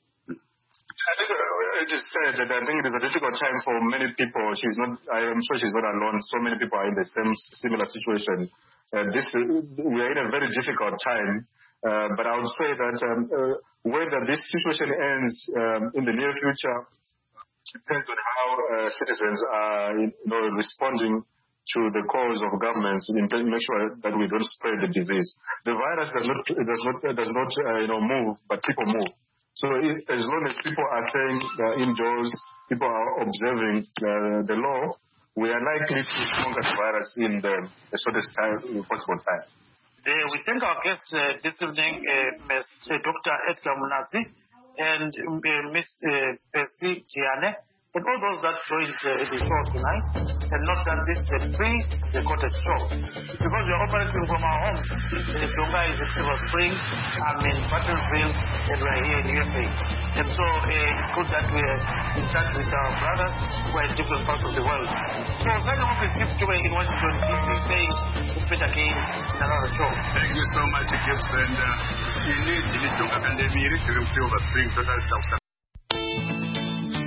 I think uh, it is said that I think it is a difficult time for many people. She's not, I am sure she's not alone. So many people are in the same similar situation. Uh, this, we are in a very difficult time. Uh, but I would say that um, uh, whether this situation ends um, in the near future depends on how uh, citizens are, you know, responding to the calls of governments in to make sure that we don't spread the disease. The virus does not does not does not uh, you know move, but people move. So if, as long as people are staying uh, indoors, people are observing uh, the law, we are likely to conquer the virus in the, the shortest time possible time. Uh, we thank our guests uh, this evening, uh, Miz Uh, Doctor Edgar Munazi and uh, Miz Uh, Percy Giane. and all those that joined uh, the show tonight and not done this uh, pre-recorded show. It's because we are operating from our homes. Uh, Tonga is at Silver Spring, I'm in Battlefield, and we're here in U S A. And so uh, it's good that we're in touch with our brothers who are in different parts of the world. So signing off is Gibbs Dube in Washington, D C, saying let's meet again in another show. Thank you so much, Gibbs. And uh, in the Tonga Pandemic, Silver Spring, total South